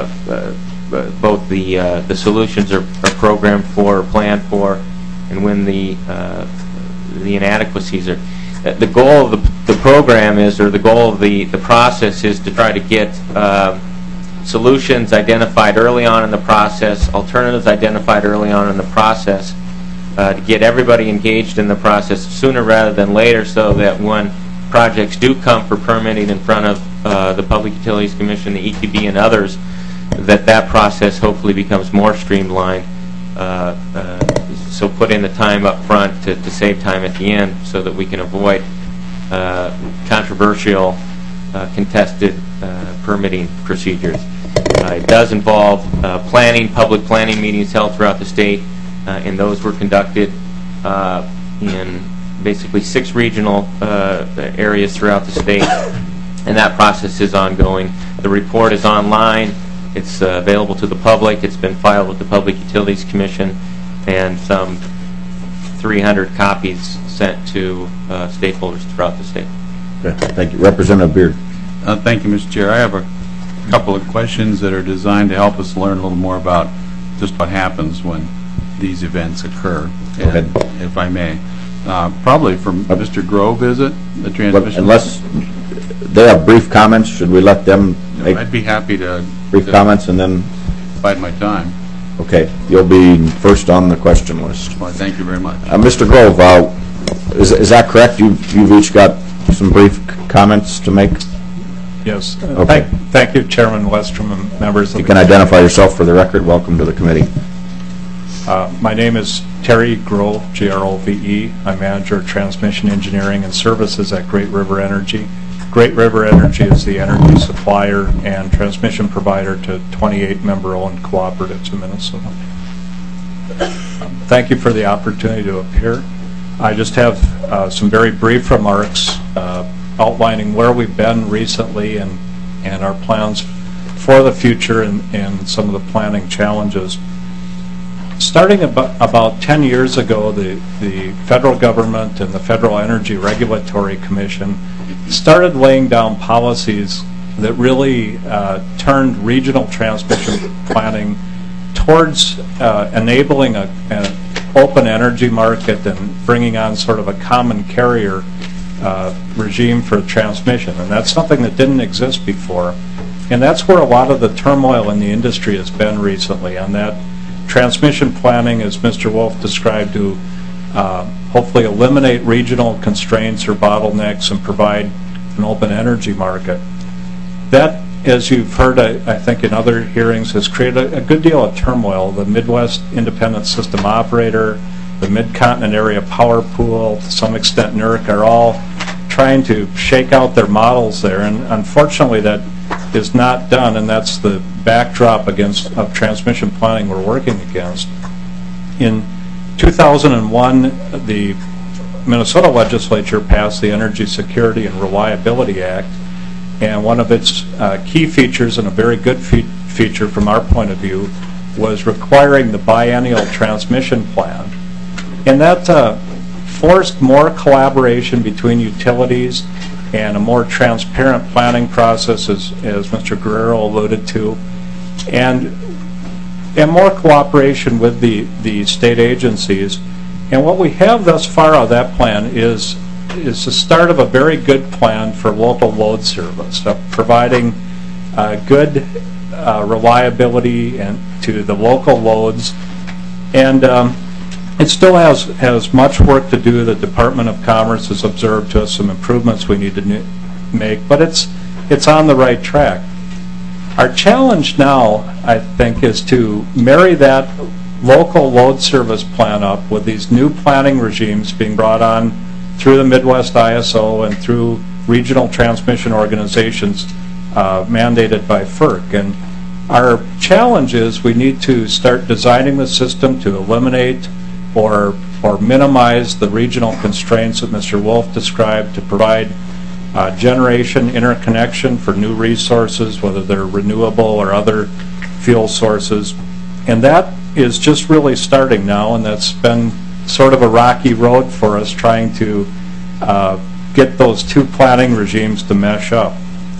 both the solutions are programmed for or planned for, and when the inadequacies are. The goal of the program is, or the goal of the process is to try to get solutions identified early on in the process, alternatives identified early on in the process, to get everybody engaged in the process sooner rather than later, so that when projects do come for permitting in front of the Public Utilities Commission, the EQB, and others, that process hopefully becomes more streamlined so put in the time up front to save time at the end so that we can avoid controversial, contested permitting procedures. It does involve public planning meetings held throughout the state, and those were conducted in basically 6 regional areas throughout the state, and that process is ongoing. The report is online. It's available to the public. It's been filed with the Public Utilities Commission, and some 300 copies sent to stakeholders throughout the state. Okay, thank you. Representative Beard. Thank you, Mr. Chair. I have a couple of questions that are designed to help us learn a little more about just what happens when these events occur. Go ahead. If I may. Probably from Mr. Grove, is it? The transmission? Unless they have brief comments, should we let them make I'd be happy to brief comments and then... bide my time. Okay, you'll be first on the question list. Well, thank you very much. Mr. Grove, is that correct? You've each got some brief comments to make? Yes. Okay. Thank you, Chairman Westrom and members of You can identify yourself for the record. Welcome to the committee. My name is Terry Grove, G-R-O-V-E. I'm Manager of Transmission Engineering and Services at Great River Energy. Great River Energy is the energy supplier and transmission provider to 28 member-owned cooperatives in Minnesota. Thank you for the opportunity to appear. I just have some very brief remarks outlining where we've been recently and our plans for the future and some of the planning challenges. Starting about 10 years ago, the federal government and the Federal Energy Regulatory Commission started laying down policies that really turned regional transmission planning towards enabling an open energy market and bringing on sort of a common carrier regime for transmission. And that's something that didn't exist before. And that's where a lot of the turmoil in the industry has been recently, on that transmission planning, as Mr. Wolf described, to hopefully eliminate regional constraints or bottlenecks and provide an open energy market. That, as you've heard, I think in other hearings, has created a good deal of turmoil. The Midwest Independent System Operator, the Mid-Continent Area Power Pool, to some extent NERC, are all trying to shake out their models there, and unfortunately that is not done, and that's the backdrop of transmission planning we're working against. In 2001, the Minnesota legislature passed the Energy Security and Reliability Act, and one of its key features, and a very good feature from our point of view, was requiring the biennial transmission plan. And that forced more collaboration between utilities and a more transparent planning process, as Mr. Guerrero alluded to, and more cooperation with the state agencies. And what we have thus far of that plan is the start of a very good plan for local load service, providing good reliability and to the local loads. And it still has much work to do. The Department of Commerce has observed to us some improvements we need to make, but it's on the right track. Our challenge now, I think, is to marry that local load service plan up with these new planning regimes being brought on through the Midwest ISO and through regional transmission organizations mandated by FERC. And our challenge is we need to start designing the system to eliminate or minimize the regional constraints that Mr. Wolf described, to provide generation interconnection for new resources, whether they're renewable or other fuel sources. And that is just really starting now, and that's been sort of a rocky road for us trying to get those two planning regimes to mesh up.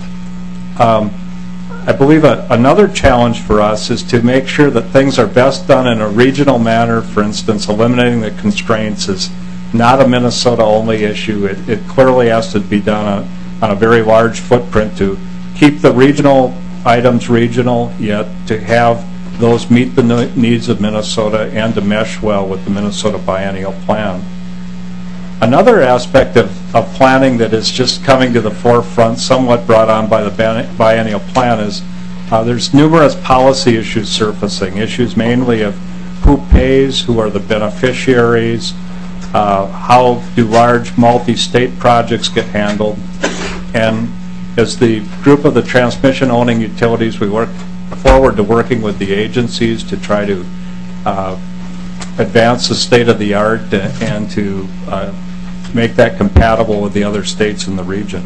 I believe another challenge for us is to make sure that things are best done in a regional manner. For instance, eliminating the constraints is not a Minnesota-only issue. It clearly has to be done on a very large footprint to keep the regional items regional, yet to have those meet the needs of Minnesota and to mesh well with the Minnesota Biennial Plan. Another aspect of planning that is just coming to the forefront, somewhat brought on by the Biennial Plan, is there's numerous policy issues surfacing, issues mainly of who pays, who are the beneficiaries, how do large multi-state projects get handled, and as the group of the transmission-owning utilities, we work forward to working with the agencies to try to advance the state-of-the-art and to make that compatible with the other states in the region.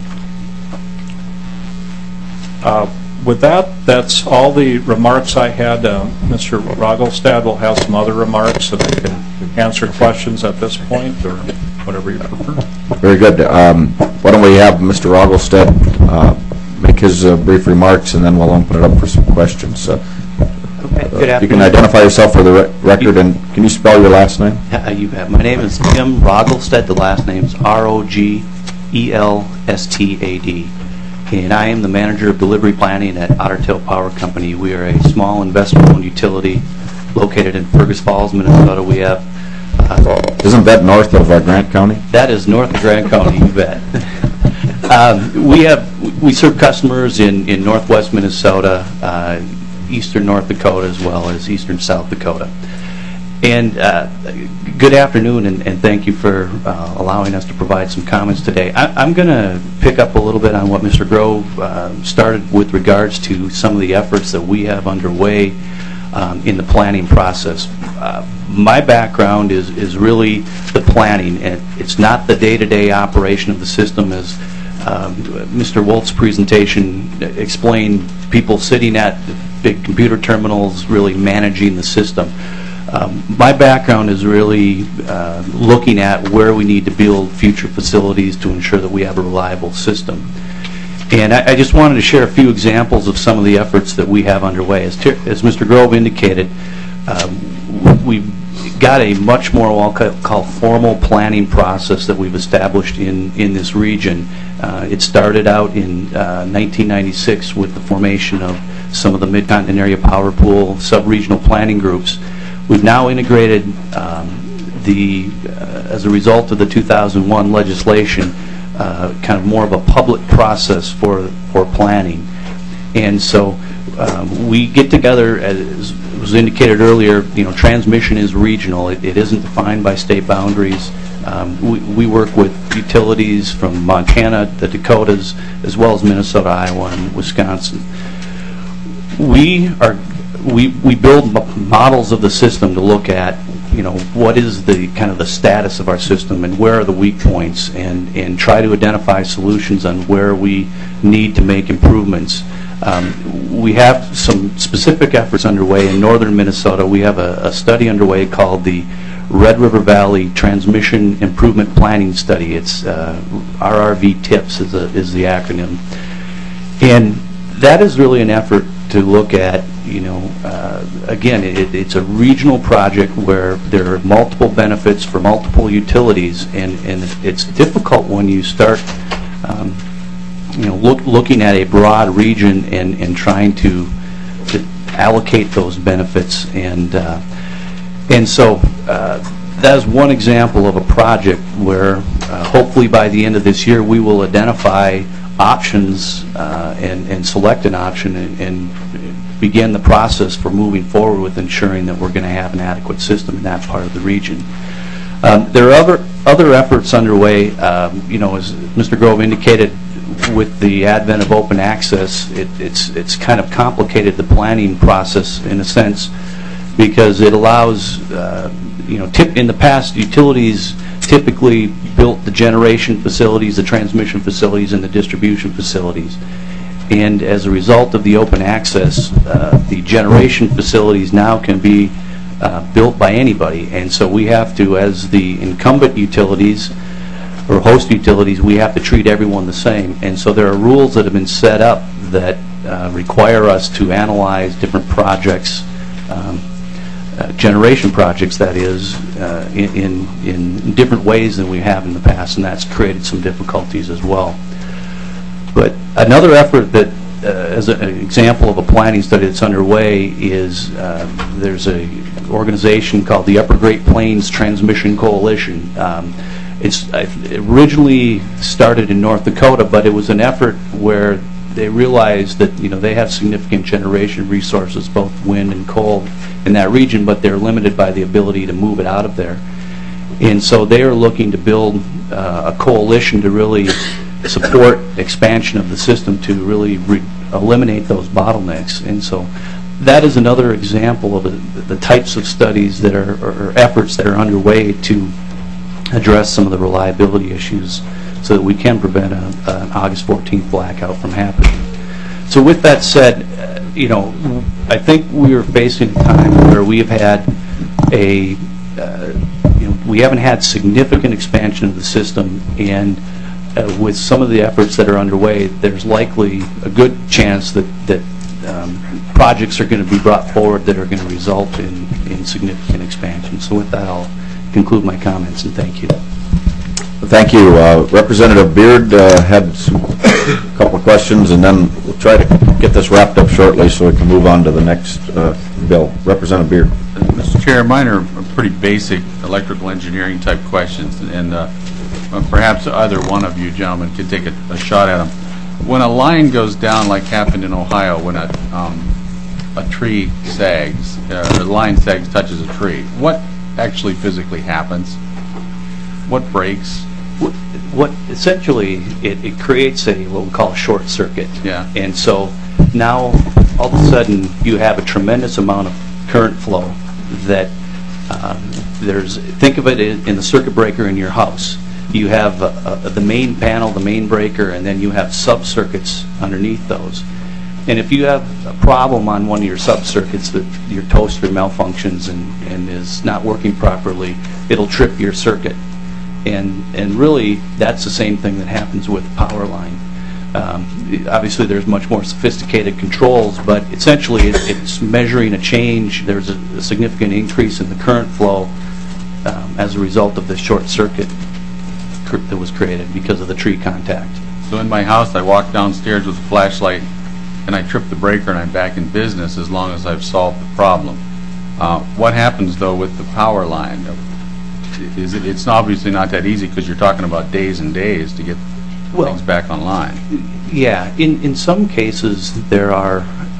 With that, that's all the remarks I had. Mr. Rogelstad will have some other remarks, and I can answer questions at this point, or whatever you prefer. Very good. Why don't we have Mr. Rogelstad make his brief remarks, and then we'll open it up for some questions. Okay, good afternoon. You can identify yourself for the record, and can you spell your last name? You bet. My name is Tim Rogelstad. The last name is Rogelstad. And I am the manager of delivery planning at Otter Tail Power Company. We are a small investor-owned utility located in Fergus Falls, Minnesota. We have... Isn't that north of Grant County? That is north of Grant County, you bet. We serve customers in northwest Minnesota, eastern North Dakota, as well as eastern South Dakota. And good afternoon, and thank you for allowing us to provide some comments today. I'm going to pick up a little bit on what Mr. Grove started with regards to some of the efforts that we have underway in the planning process. My background is really the planning, and it's not the day-to-day operation of the system, as Mr. Wolf's presentation explained, people sitting at big computer terminals really managing the system. My background is really looking at where we need to build future facilities to ensure that we have a reliable system. And I just wanted to share a few examples of some of the efforts that we have underway. As Mr. Grove indicated, we've got a much more what I'll call formal planning process that we've established in this region. It started out in 1996 with the formation of some of the Mid-Continent Area Power Pool sub-regional planning groups. We've now integrated as a result of the 2001 legislation, kind of more of a public process for planning. And so we get together, as was indicated earlier, transmission is regional. It isn't defined by state boundaries. We work with utilities from Montana, the Dakotas, as well as Minnesota, Iowa, and Wisconsin. We build models of the system to look at, what is the kind of the status of our system and where are the weak points, and try to identify solutions on where we need to make improvements. We have some specific efforts underway in northern Minnesota. We have a study underway called the Red River Valley Transmission Improvement Planning Study. It's RRV TIPS is the acronym. And that is really an effort to look at, again, it's a regional project where there are multiple benefits for multiple utilities, and it's difficult when you start looking at a broad region and trying to allocate those benefits. And so that is one example of a project where hopefully by the end of this year we will identify options and select an option and begin the process for moving forward with ensuring that we're going to have an adequate system in that part of the region. There are other efforts underway. As Mr. Grove indicated, with the advent of open access, it's kind of complicated the planning process in a sense, because it allows, in the past, utilities typically built the generation facilities, the transmission facilities, and the distribution facilities. And as a result of the open access, the generation facilities now can be built by anybody. And so we have to, as the incumbent utilities or host utilities, we have to treat everyone the same. And so there are rules that have been set up that require us to analyze different projects, generation projects, that is, in different ways than we have in the past, and that's created some difficulties as well. But another effort that, as an example of a planning study that's underway, is there's an organization called the Upper Great Plains Transmission Coalition. It originally started in North Dakota, but it was an effort where they realized that they have significant generation resources, both wind and coal, in that region, but they're limited by the ability to move it out of there. And so they are looking to build a coalition to really support expansion of the system to really eliminate those bottlenecks. And so that is another example of the types of studies that are, or efforts that are underway to address some of the reliability issues so that we can prevent an August 14th blackout from happening. So with that said, I think we are facing a time where we have had we haven't had significant expansion of the system, and with some of the efforts that are underway, there's likely a good chance that projects are going to be brought forward that are going to result in significant expansion. So with that, I'll conclude my comments, and thank you. Thank you. Representative Beard had a couple of questions, and then we'll try to get this wrapped up shortly so we can move on to the next bill. Representative Beard. Mr. Chair, mine are pretty basic electrical engineering type questions, and perhaps either one of you gentlemen could take a shot at them. When a line goes down, like happened in Ohio, when a tree sags, the line sags, touches a tree, what actually physically happens? What breaks? What essentially it creates what we call a short circuit. Yeah. And so now all of a sudden you have a tremendous amount of current flow that think of it in the circuit breaker in your house. You have the main panel, the main breaker, and then you have sub-circuits underneath those. And if you have a problem on one of your sub-circuits, that your toaster malfunctions and is not working properly, it'll trip your circuit. And really, that's the same thing that happens with the power line. Obviously, there's much more sophisticated controls, but essentially it's measuring a change. There's a significant increase in the current flow as a result of the short circuit that was created because of the tree contact. So in my house, I walk downstairs with a flashlight, and I trip the breaker, and I'm back in business as long as I've solved the problem. What happens, though, with the power line? It's obviously not that easy because you're talking about days and days to get things back online. Yeah, in some cases there are,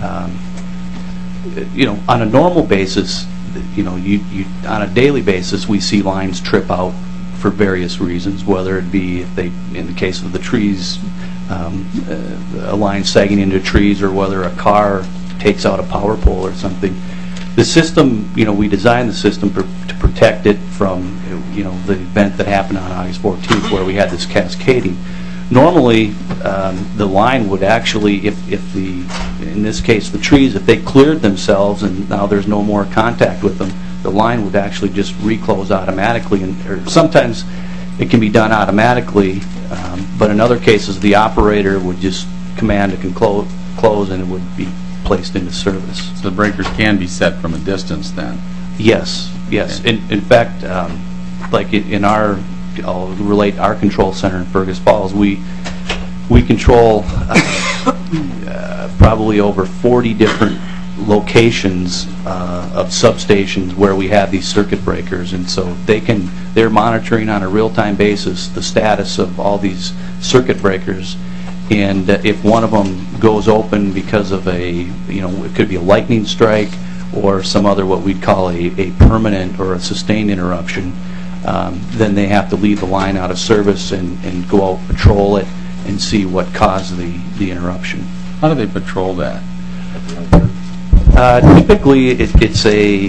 on a normal basis, on a daily basis we see lines trip out for various reasons, whether it be in the case of the trees, a line sagging into trees, or whether a car takes out a power pole or something. The system, we designed the system to protect it from, the event that happened on August 14th where we had this cascading. Normally, the line would actually, in this case, the trees, if they cleared themselves and now there's no more contact with them, the line would actually just reclose automatically. Or sometimes it can be done automatically, but in other cases, the operator would just command it can close and it would be placed into service. So the breakers can be set from a distance then? Yes. Okay. In fact, like in I'll relate our control center in Fergus Falls, we control probably over 40 different locations of substations where we have these circuit breakers, and so they're monitoring on a real-time basis the status of all these circuit breakers. And if one of them goes open because of it could be a lightning strike or some other what we'd call a permanent or a sustained interruption, then they have to leave the line out of service and go out, patrol it, and see what caused the interruption. How do they patrol that? Typically, it's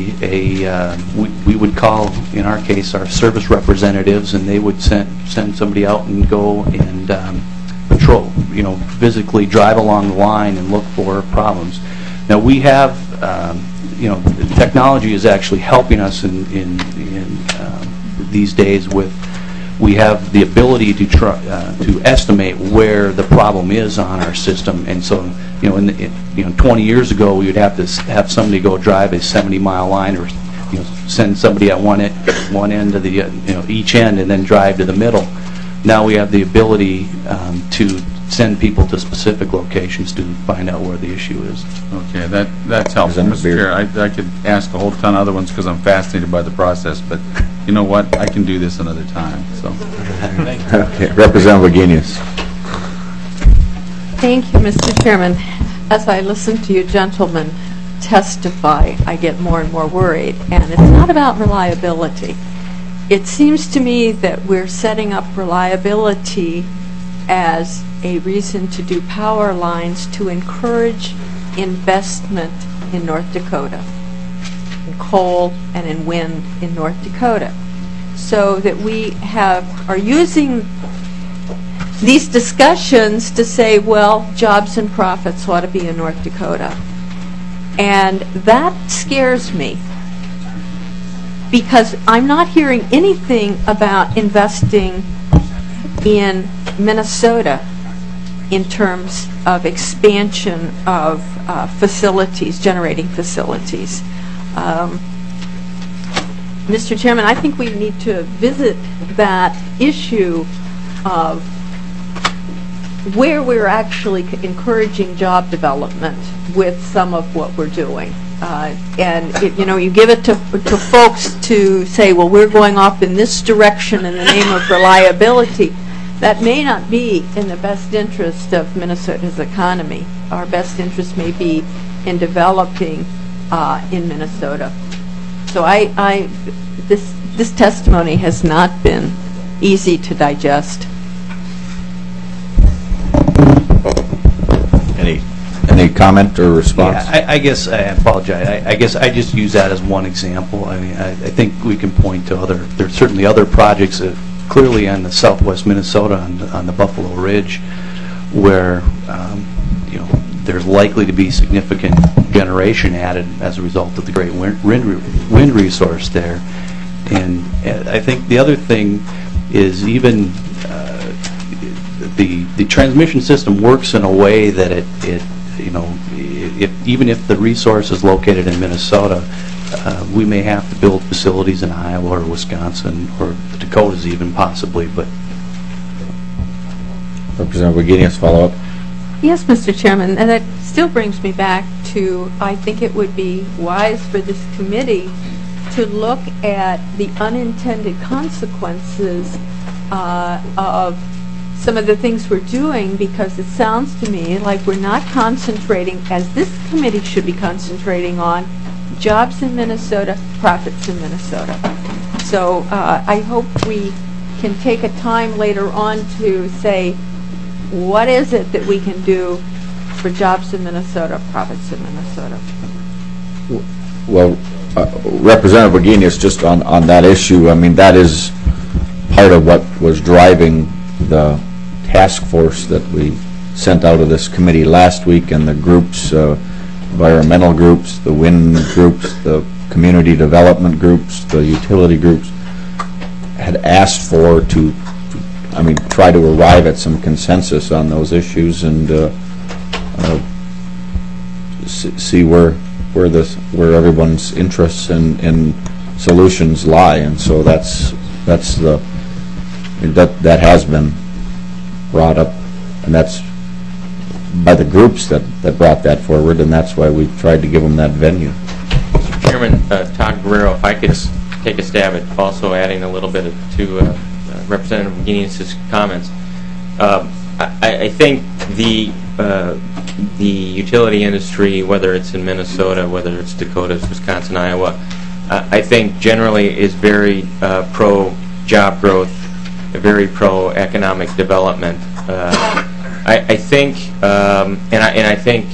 we would call, in our case, our service representatives, and they would send somebody out and go and patrol, physically drive along the line and look for problems. Now we have, technology is actually helping us in these days we have the ability to estimate where the problem is on our system, and so 20 years ago we would have to have somebody go drive a 70-mile line, or send somebody at one end of the each end and then drive to the middle. Now we have the ability to send people to specific locations to find out where the issue is. Okay, that's helpful, Mr. Chair. I could ask a whole ton of other ones because I'm fascinated by the process, but you know what? I can do this another time. So, okay, Representative Wagenius. Thank you, Mr. Chairman. As I listen to you gentlemen testify, I get more and more worried. And it's not about reliability. It seems to me that we're setting up reliability as a reason to do power lines to encourage investment in North Dakota, in coal and in wind in North Dakota, so that we are using these discussions to say, well, jobs and profits ought to be in North Dakota. And that scares me, because I'm not hearing anything about investing in Minnesota in terms of expansion of facilities, generating facilities. Mr. Chairman, I think we need to visit that issue of where we're actually encouraging job development with some of what we're doing. You give it to folks to say, well, we're going off in this direction in the name of reliability. That may not be in the best interest of Minnesota's economy. Our best interest may be in developing in Minnesota. So this testimony has not been easy to digest. Any comment or response? Yeah, I guess I apologize. I guess I just use that as one example. I mean, I think we can point to there's certainly other projects that clearly on the southwest Minnesota on the Buffalo Ridge, where there's likely to be significant generation added as a result of the great wind resource there. And I think the other thing is even the transmission system works in a way that even if the resource is located in Minnesota, we may have to build facilities in Iowa or Wisconsin or the Dakotas even possibly. But Representative Wagenius, follow up. Yes, Mr. Chairman, and that still brings me back to, I think it would be wise for this committee to look at the unintended consequences of some of the things we're doing, because it sounds to me like we're not concentrating, as this committee should be concentrating on, jobs in Minnesota, profits in Minnesota. So I hope we can take a time later on to say, what is it that we can do for jobs in Minnesota, profits in Minnesota? Well, Representative Wagenius, just on that issue, I mean, that is part of what was driving the task force that we sent out of this committee last week, and the groups, environmental groups, the wind groups, the community development groups, the utility groups, had asked for to try to arrive at some consensus on those issues and see where everyone's interests and solutions lie. And so that has been brought up, and that's by the groups that brought that forward, and that's why we tried to give them that venue. Mr. Chairman, Todd Guerrero, if I could take a stab at also adding a little bit to Representative Wagenius' comments. I think the utility industry, whether it's in Minnesota, whether it's Dakotas, Wisconsin, Iowa, I think generally is very pro-job growth, very pro-economic development. I think, I think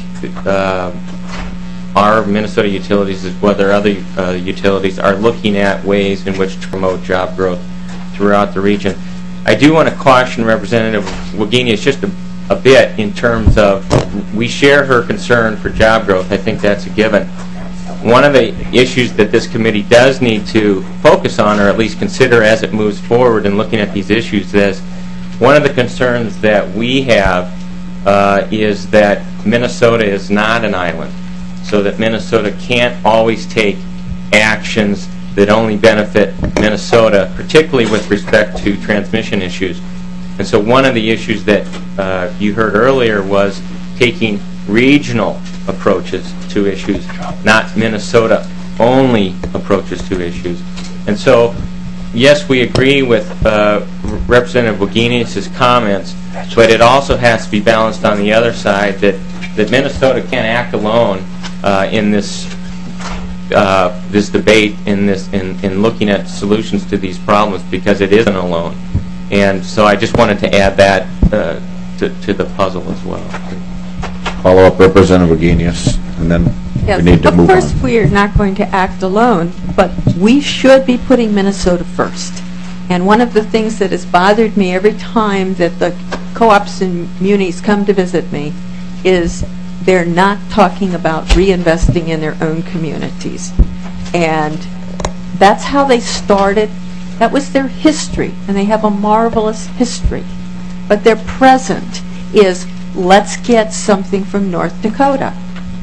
our Minnesota utilities, as whether other utilities, are looking at ways in which to promote job growth throughout the region. I do want to caution Representative Wagenius just a bit in terms of, we share her concern for job growth. I think that's a given. One of the issues that this committee does need to focus on, or at least consider as it moves forward in looking at these issues, is one of the concerns that we have is that Minnesota is not an island, so that Minnesota can't always take actions that only benefit Minnesota, particularly with respect to transmission issues. And so one of the issues that you heard earlier was taking regional approaches to issues, not Minnesota-only approaches to issues. And so, yes, we agree with Representative Wagenius' comments, but it also has to be balanced on the other side that Minnesota can't act alone in this debate, in looking at solutions to these problems, because it isn't alone. And so I just wanted to add that to the puzzle as well. Follow up, Representative Wagenius, and then we need to move on. Of course, we are not going to act alone, but we should be putting Minnesota first. And one of the things that has bothered me every time that the co-ops and munis come to visit me is they're not talking about reinvesting in their own communities. And that's how they started. That was their history, and they have a marvelous history. But their present is, let's get something from North Dakota.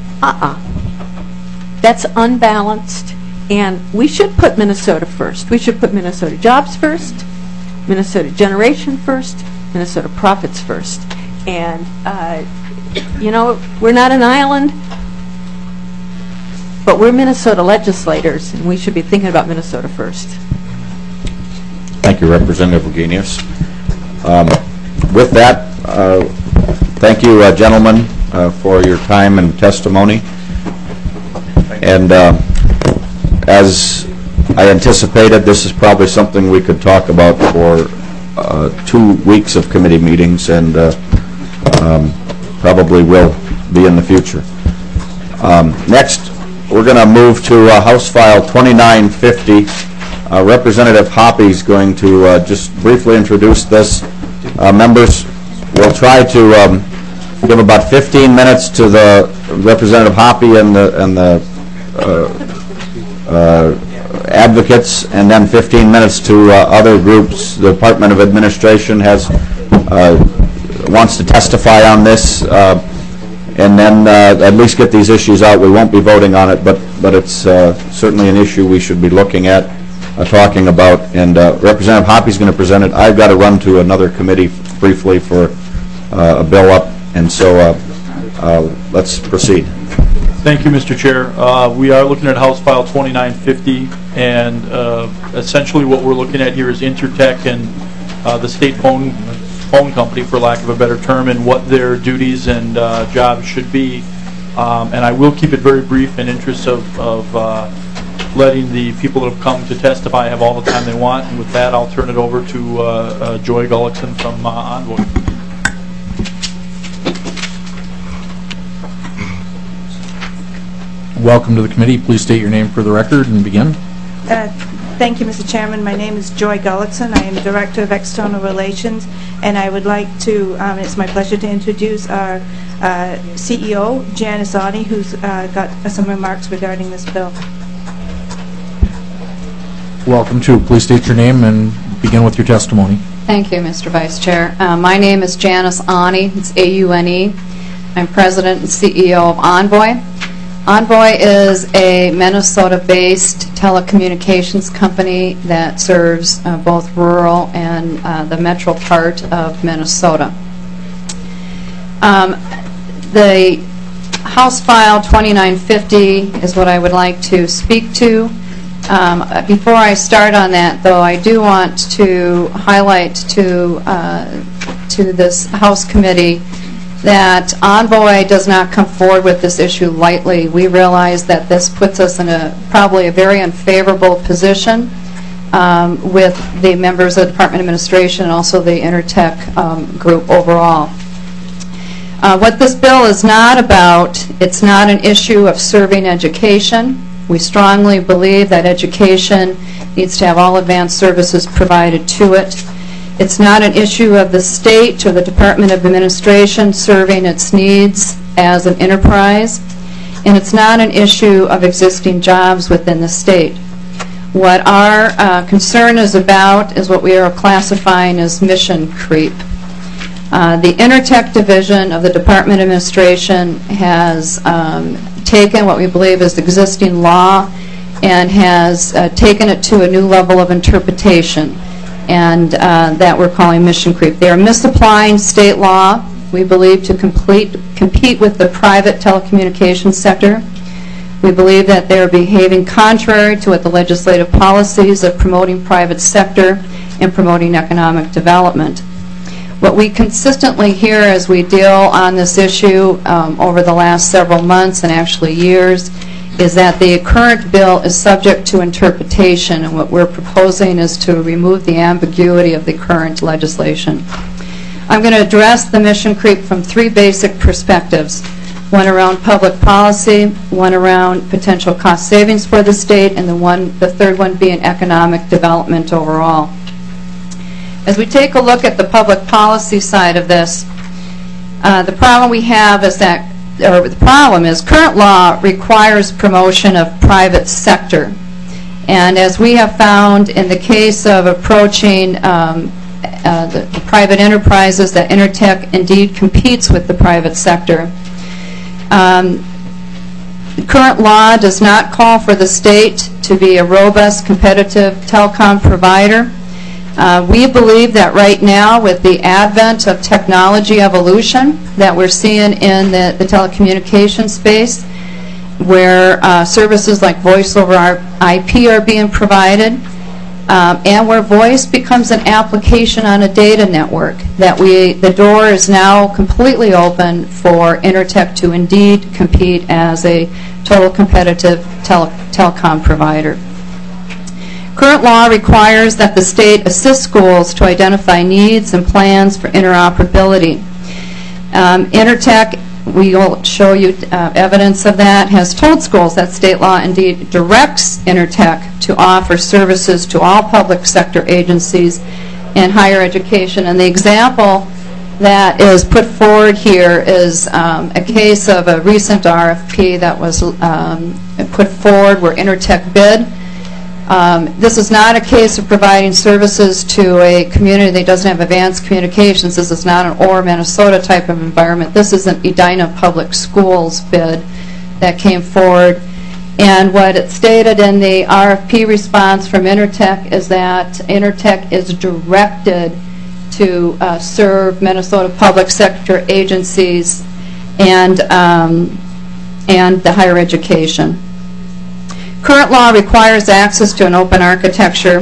That's unbalanced, and we should put Minnesota first. We should put Minnesota jobs first, Minnesota generation first, Minnesota profits first. And, you know, we're not an island, but we're Minnesota legislators, and we should be thinking about Minnesota first. Thank you, Representative Wagenius. With that, thank you, gentlemen, for your time and testimony. And as I anticipated, this is probably something we could talk about for 2 weeks of committee meetings, and probably will be in the future. Next, we're going to move to House File 2950. Representative Hoppe is going to just briefly introduce this. Members, we'll try to give about 15 minutes to the Representative Hoppe and the advocates, and then 15 minutes to other groups. The Department of Administration wants to testify on this, and then at least get these issues out. We won't be voting on it, but it's certainly an issue we should be looking at, talking about. And Representative Hoppe is going to present it. I've got to run to another committee briefly for a bill up, and so let's proceed. Thank you, Mr. Chair. We are looking at House File 2950, and essentially what we're looking at here is Intertech and the state phone company, for lack of a better term, and what their duties and jobs should be. And I will keep it very brief in interest of letting the people that have come to testify have all the time they want. And with that, I'll turn it over to Joy Gullickson from Envoy. Welcome to the committee. Please state your name for the record and begin. Thank you, Mr. Chairman. My name is Joy Gullickson. I am Director of External Relations, and I would like to, it's my pleasure to introduce our CEO, Janice Aune, who's got some remarks regarding this bill. Welcome to. Please state your name and begin with your testimony. Thank you, Mr. Vice Chair. My name is Janice Aune. It's A-U-N-E. I'm President and CEO of Envoy. Envoy is a Minnesota-based telecommunications company that serves both rural and the metro part of Minnesota. The House File 2950 is what I would like to speak to. Before I start on that, though, I do want to highlight to this House committee that Envoy does not come forward with this issue lightly. We realize that this puts us in probably a very unfavorable position with the members of the Department of Administration and also the Intertech group overall. What this bill is not about, it's not an issue of serving education. We strongly believe that education needs to have all advanced services provided to it. It's not an issue of the state or the Department of Administration serving its needs as an enterprise, and it's not an issue of existing jobs within the state. What our concern is about is what we are classifying as mission creep. The Intertech division of the Department of Administration has taken what we believe is existing law and has taken it to a new level of interpretation, and that we're calling mission creep. They are misapplying state law, we believe, to compete with the private telecommunications sector. We believe that they are behaving contrary to what the legislative policies of promoting private sector and promoting economic development. What we consistently hear as we deal on this issue over the last several months and actually years is that the current bill is subject to interpretation, and what we're proposing is to remove the ambiguity of the current legislation. I'm going to address the mission creep from three basic perspectives: one around public policy, one around potential cost savings for the state, and the third one being economic development overall. As we take a look at the public policy side of this, the problem we have is that, or the problem is, current law requires promotion of private sector. And as we have found in the case of approaching the private enterprises, that Intertek indeed competes with the private sector. Current law does not call for the state to be a robust, competitive telecom provider. We believe that right now, with the advent of technology evolution that we're seeing in the telecommunications space, where services like voice over IP are being provided, and where voice becomes an application on a data network, that the door is now completely open for Intertek to indeed compete as a total competitive telecom provider. Current law requires that the state assist schools to identify needs and plans for interoperability. Intertek, we will show you evidence of that, has told schools that state law indeed directs Intertek to offer services to all public sector agencies in higher education. And the example that is put forward here is a case of a recent RFP that was put forward where Intertek bid. This is not a case of providing services to a community that doesn't have advanced communications. This is not an Orr, Minnesota type of environment. This is an Edina Public Schools bid that came forward. And what it stated in the RFP response from Intertek is that Intertek is directed to serve Minnesota public sector agencies and the higher education. Current law requires access to an open architecture.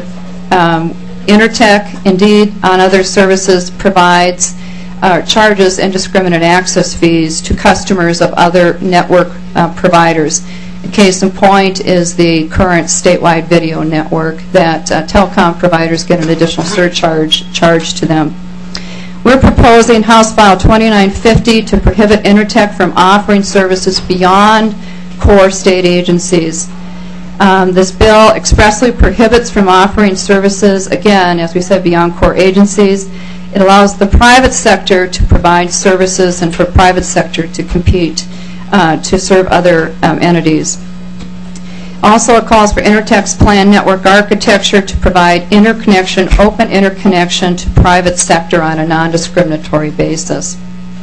Intertek, indeed, on other services, provides charges indiscriminate access fees to customers of other network providers. A case in point is the current statewide video network that telecom providers get an additional surcharge charged to them. We're proposing House File 2950 to prohibit Intertek from offering services beyond core state agencies. This bill expressly prohibits from offering services, again, as we said, beyond core agencies. It allows the private sector to provide services and for private sector to compete to serve other entities. Also, it calls for Intertek's planned network architecture to provide interconnection, open interconnection to private sector on a non-discriminatory basis.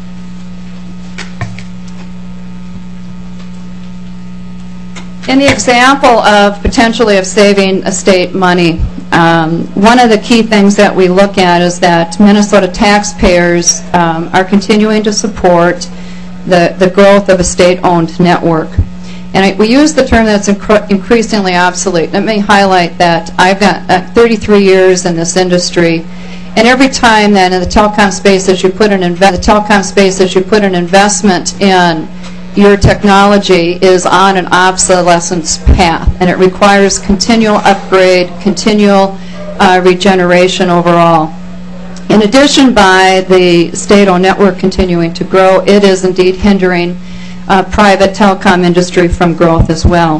In the example of potentially of saving a state money, one of the key things that we look at is that Minnesota taxpayers are continuing to support the growth of a state-owned network. And we use the term that's increasingly obsolete. Let me highlight that I've got 33 years in this industry, and every time that in the telecom space as you put an investment in, your technology is on an obsolescence path, and it requires continual upgrade, continual regeneration overall. In addition, by the state-owned network continuing to grow, it is indeed hindering private telecom industry from growth as well.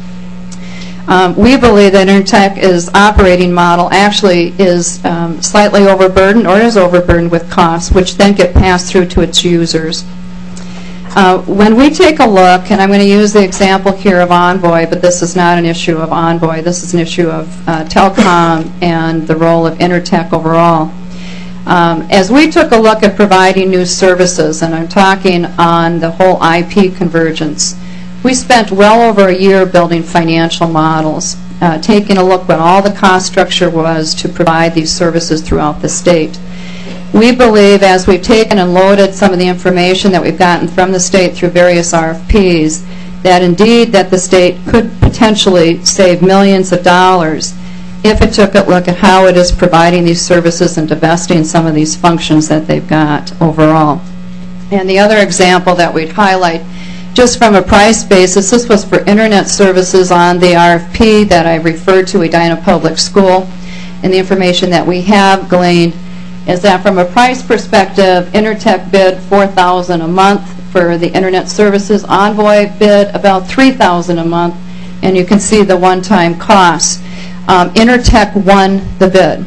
We believe that Intertek's operating model actually is slightly overburdened or is overburdened with costs, which then get passed through to its users. When we take a look, and I'm going to use the example here of Envoy, but this is not an issue of Envoy, this is an issue of telecom and the role of Intertek overall. As we took a look at providing new services, and I'm talking on the whole IP convergence, we spent well over a year building financial models, taking a look what all the cost structure was to provide these services throughout the state. We believe, as we've taken and loaded some of the information that we've gotten from the state through various RFPs, that indeed that the state could potentially save millions of dollars if it took a look at how it is providing these services and divesting some of these functions that they've got overall. And the other example that we'd highlight, just from a price basis, this was for internet services on the RFP that I referred to, Edina Public School, and the information that we have gleaned is that from a price perspective, Intertech bid $4,000 a month for the internet services. Envoy bid about $3,000 a month, and you can see the one-time costs. Intertech won the bid,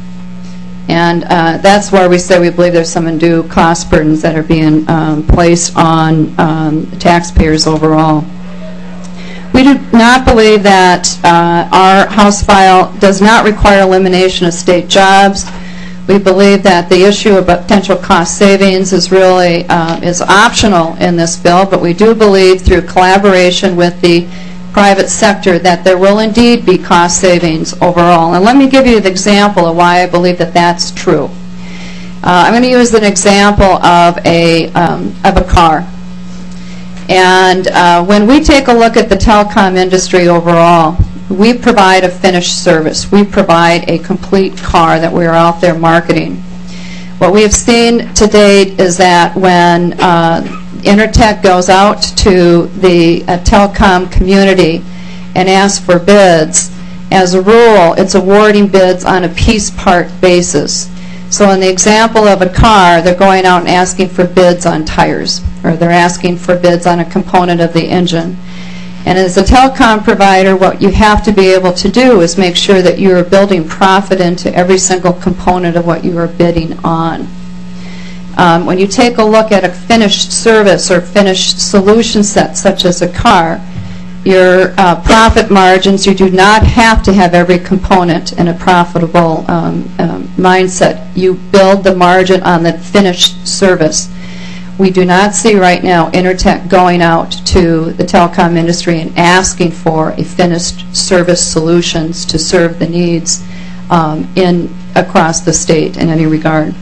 and that's where we say we believe there's some undue cost burdens that are being placed on taxpayers overall. We do not believe that our House file does not require elimination of state jobs. We believe that the issue of potential cost savings is really is optional in this bill, but we do believe through collaboration with the private sector that there will indeed be cost savings overall. And let me give you an example of why I believe that that's true. I'm going to use an example of a car. And when we take a look at the telecom industry overall, we provide a finished service. We provide a complete car that we are out there marketing. What we have seen to date is that when Intertech goes out to the telecom community and asks for bids, as a rule, it's awarding bids on a piece part basis. So in the example of a car, they're going out and asking for bids on tires, or they're asking for bids on a component of the engine. And as a telecom provider, what you have to be able to do is make sure that you are building profit into every single component of what you are bidding on. When you take a look at a finished service or finished solution set, such as a car, your profit margins, you do not have to have every component in a profitable mindset. You build the margin on the finished service. We do not see right now Intertech going out to the telecom industry and asking for a finished service solutions to serve the needs across the state in any regard.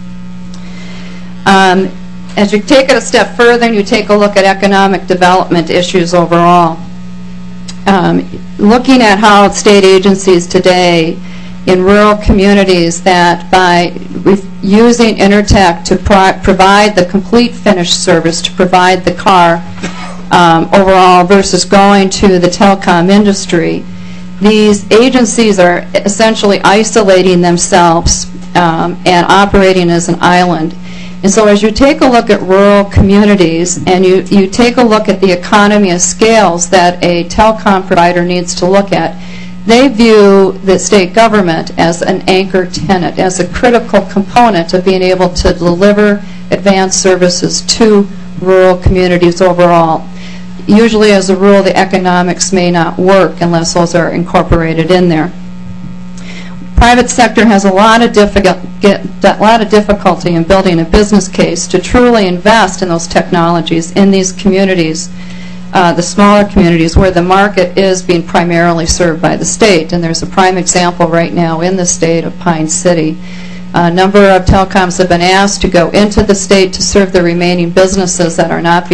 As you take it a step further and you take a look at economic development issues overall, looking at how state agencies today in rural communities that by using Intertech to provide the complete finished service, to provide the car overall versus going to the telecom industry, these agencies are essentially isolating themselves and operating as an island. And so as you take a look at rural communities and you take a look at the economy of scales that a telecom provider needs to look at, they view the state government as an anchor tenant, as a critical component of being able to deliver advanced services to rural communities overall. Usually, as a rule, the economics may not work unless those are incorporated in there. Private sector has a lot of difficulty in building a business case to truly invest in those technologies in these communities, the smaller communities where the market is being primarily served by the state. And there's a prime example right now in the state of Pine City. A number of telecoms have been asked to go into the state to serve the remaining businesses that are not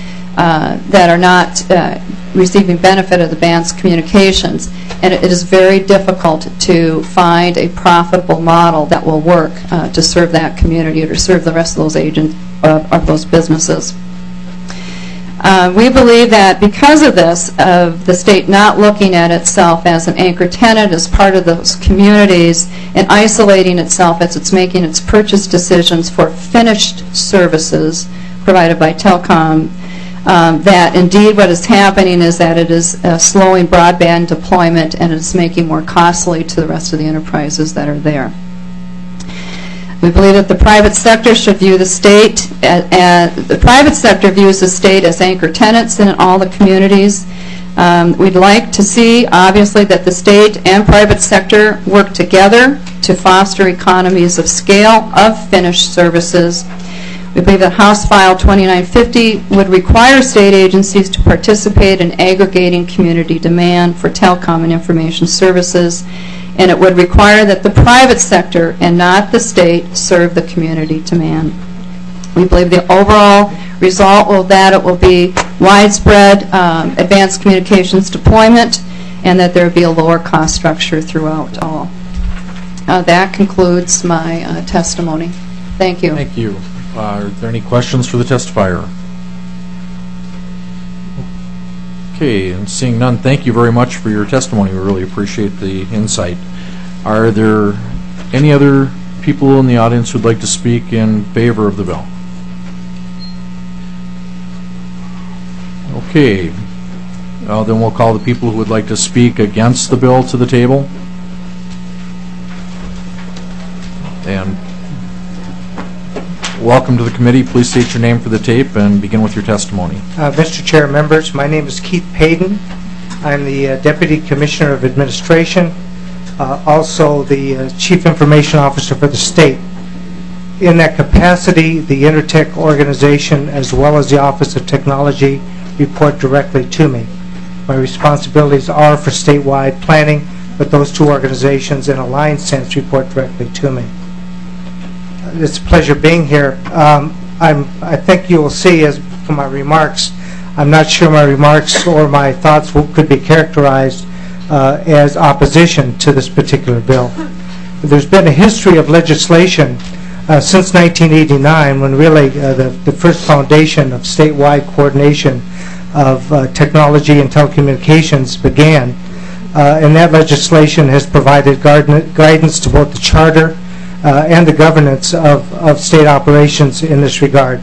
receiving benefit of the bank's communications. And it is very difficult to find a profitable model that will work to serve that community or to serve the rest of those agents of those businesses. We believe that because of this, of the state not looking at itself as an anchor tenant, as part of those communities, and isolating itself as it's making its purchase decisions for finished services provided by telecom, that indeed what is happening is that it is slowing broadband deployment and it's making more costly to the rest of the enterprises that are there. We believe that the private sector should view the state, the private sector views the state as anchor tenants in all the communities. We'd like to see, obviously, that the state and private sector work together to foster economies of scale of finished services. We believe that House File 2950 would require state agencies to participate in aggregating community demand for telecom and information services, and it would require that the private sector and not the state serve the community demand. We believe the overall result will that it will be widespread advanced communications deployment and that there be a lower cost structure throughout all. That concludes my testimony. Thank you. Thank you. Are there any questions for the testifier? Okay, and seeing none, thank you very much for your testimony. We really appreciate the insight. Are there any other people in the audience who would like to speak in favor of the bill? Okay, then we'll call the people who would like to speak against the bill to the table. And welcome to the committee. Please state your name for the tape and begin with your testimony. Mr. Chair, members, my name is Keith Payden. I'm the Deputy Commissioner of Administration, also the Chief Information Officer for the state. In that capacity, the Intertech organization as well as the Office of Technology report directly to me. My responsibilities are for statewide planning, but those two organizations in a line sense report directly to me. It's a pleasure being here. I think you will see as from my remarks, I'm not sure my remarks or my thoughts could be characterized as opposition to this particular bill. There's been a history of legislation since 1989 when really the first foundation of statewide coordination of technology and telecommunications began. And that legislation has provided guidance to both the charter and the governance of state operations in this regard.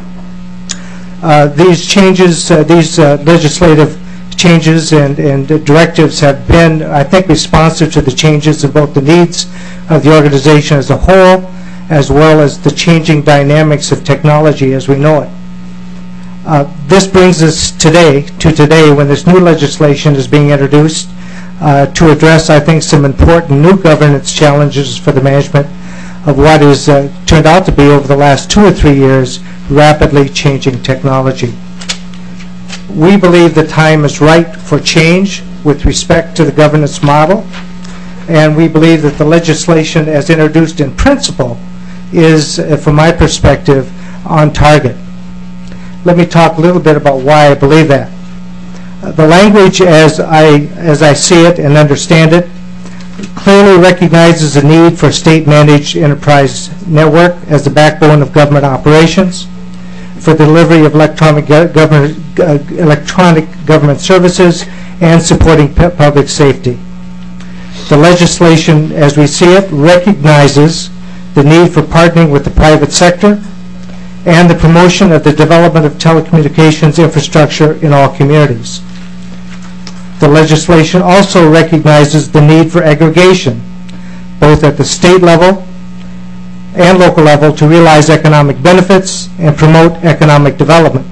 These changes, these legislative changes and directives have been, I think, responsive to the changes in both the needs of the organization as a whole, as well as the changing dynamics of technology as we know it. This brings us today when this new legislation is being introduced to address, I think, some important new governance challenges for the management of what is turned out to be, over the last 2 or 3 years, rapidly changing technology. We believe the time is right for change with respect to the governance model, and we believe that the legislation as introduced in principle is, from my perspective, on target. Let me talk a little bit about why I believe that. The language as I see it and understand it clearly recognizes the need for a state-managed enterprise network as the backbone of government operations for the delivery of electronic government services and supporting public safety. The legislation, as we see it, recognizes the need for partnering with the private sector and the promotion of the development of telecommunications infrastructure in all communities. The legislation also recognizes the need for aggregation, both at the state level and local level, to realize economic benefits and promote economic development.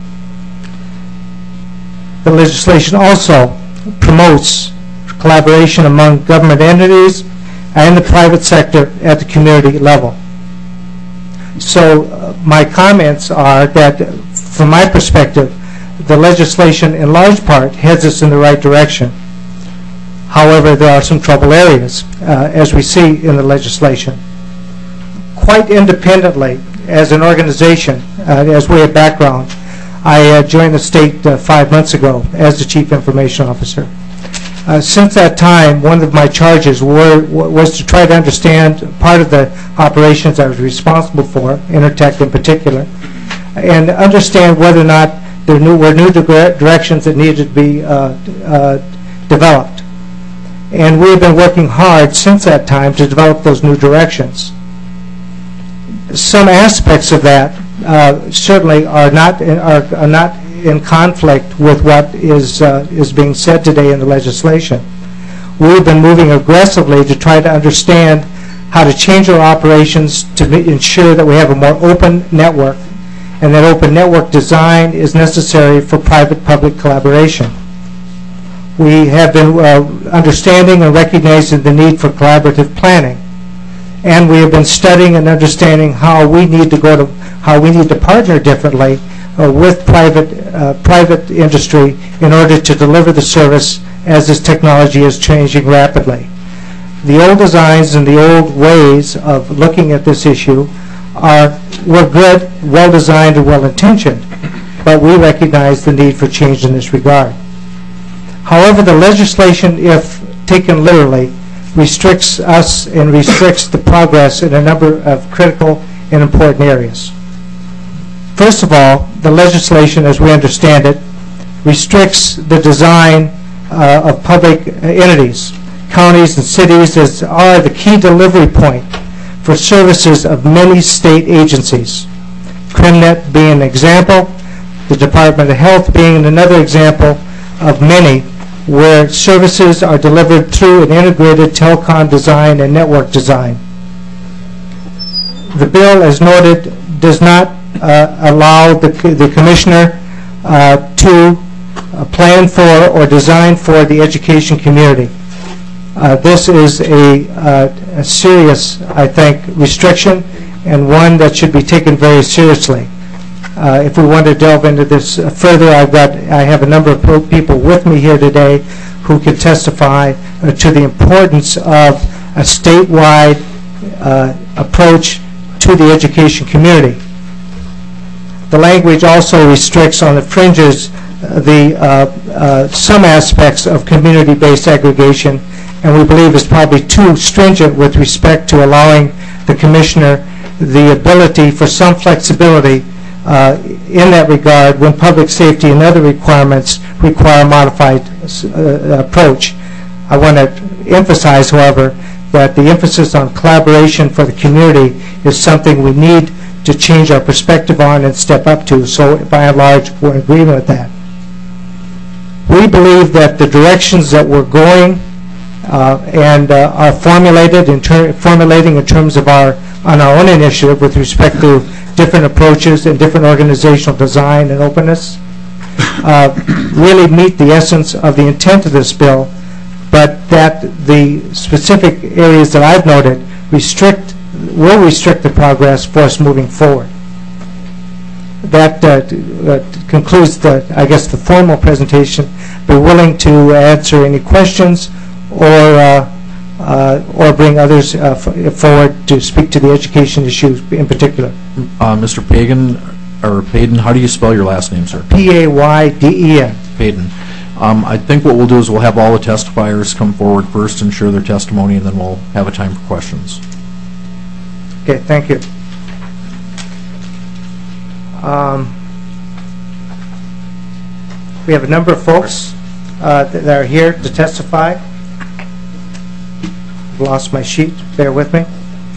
The legislation also promotes collaboration among government entities and the private sector at the community level. So my comments are that, from my perspective, the legislation in large part heads us in the right direction. However, there are some trouble areas, as we see in the legislation. Quite independently, as an organization, as way of background, I joined the state 5 months ago as the Chief Information Officer. Since that time, one of my charges was to try to understand part of the operations I was responsible for, Intertech in particular, and understand whether or not there were new directions that needed to be developed. And we have been working hard since that time to develop those new directions. Some aspects of that certainly are not in conflict with what is being said today in the legislation. We've been moving aggressively to try to understand how to change our operations to ensure that we have a more open network, and that open network design is necessary for private-public collaboration. We have been understanding and recognizing the need for collaborative planning, and we have been studying and understanding how we need to partner differently with private industry in order to deliver the service as this technology is changing rapidly. The old designs and the old ways of looking at this issue were good, well-designed, and well-intentioned, but we recognize the need for change in this regard. However, the legislation, if taken literally, restricts us and restricts the progress in a number of critical and important areas. First of all, the legislation, as we understand it, restricts the design of public entities. Counties and cities are the key delivery point for services of many state agencies. CrimNet being an example, the Department of Health being another example of many, where services are delivered through an integrated telecom design and network design. The bill, as noted, does not allow the commissioner to plan for or design for the education community. This is a serious, I think, restriction, and one that should be taken very seriously. If we want to delve into this further, I have a number of people with me here today who can testify to the importance of a statewide approach to the education community. The language also restricts on the fringes some aspects of community-based aggregation, and we believe is probably too stringent with respect to allowing the commissioner the ability for some flexibility in that regard when public safety and other requirements require a modified approach. I want to emphasize, however, that the emphasis on collaboration for the community is something we need to change our perspective on and step up to. So by and large, we're in agreement with that. We believe that the directions that we're going and are formulating in terms of on our own initiative with respect to different approaches and different organizational design and openness really meet the essence of the intent of this bill, but that the specific areas that I've noted will restrict the progress for us moving forward. That concludes the formal presentation. Be willing to answer any questions or bring others forward to speak to the education issues in particular. Mr. Payden, how do you spell your last name, sir? P-A-Y-D-E-N. Payden. I think what we'll do is we'll have all the testifiers come forward first and share their testimony, and then we'll have a time for questions. Okay, thank you. We have a number of folks that are here to testify. I've lost my sheet. Bear with me.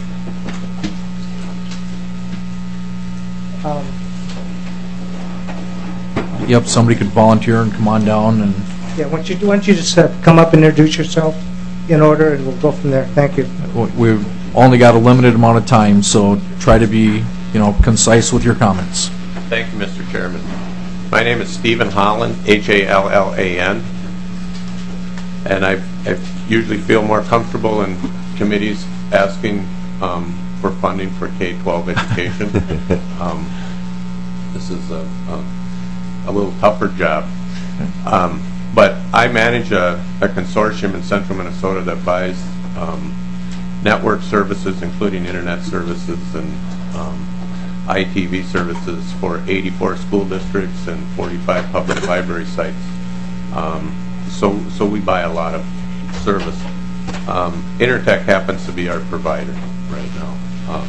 Yep, somebody could volunteer and come on down. And yeah, why don't you just come up and introduce yourself in order, and we'll go from there. Thank you. We've only got a limited amount of time, so try to be, concise with your comments. Thank you, Mr. Chairman. My name is Stephen Holland, H-A-L-L-A-N, and I usually feel more comfortable in committees asking for funding for K-12 education. This is a little tougher job. But I manage a consortium in central Minnesota that buys network services, including internet services and ITV services for 84 school districts and 45 public library sites. So we buy a lot of service. Intertech happens to be our provider right now.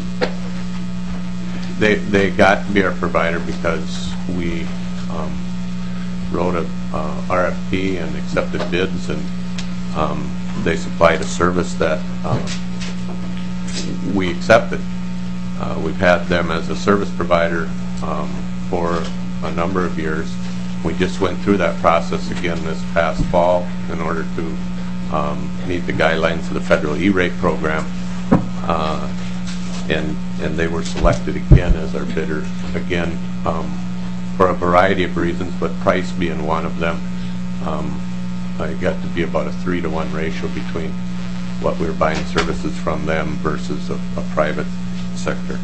They got to be our provider because we wrote a RFP and accepted bids, and they supplied a service that we accepted. We've had them as a service provider for a number of years. We just went through that process again this past fall in order to meet the guidelines of the federal E-rate program, and they were selected again as our bidder again for a variety of reasons, but price being one of them. I got to be about a 3-to-1 ratio between what we were buying services from them versus a private sector.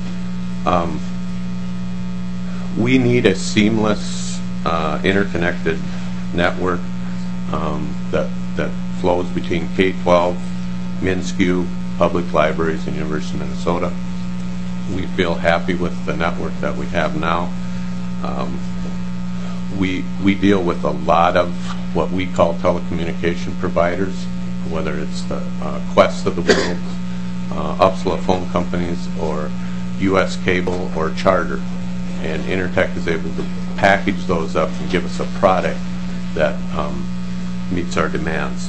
We need a seamless, interconnected network that flows between K-12, MnSCU, public libraries, and University of Minnesota. We feel happy with the network that we have now. we deal with a lot of what we call telecommunication providers, whether it's the Qwest of the world, Upsala phone companies, or U.S. Cable or Charter. And Intertek is able to package those up and give us a product that meets our demands.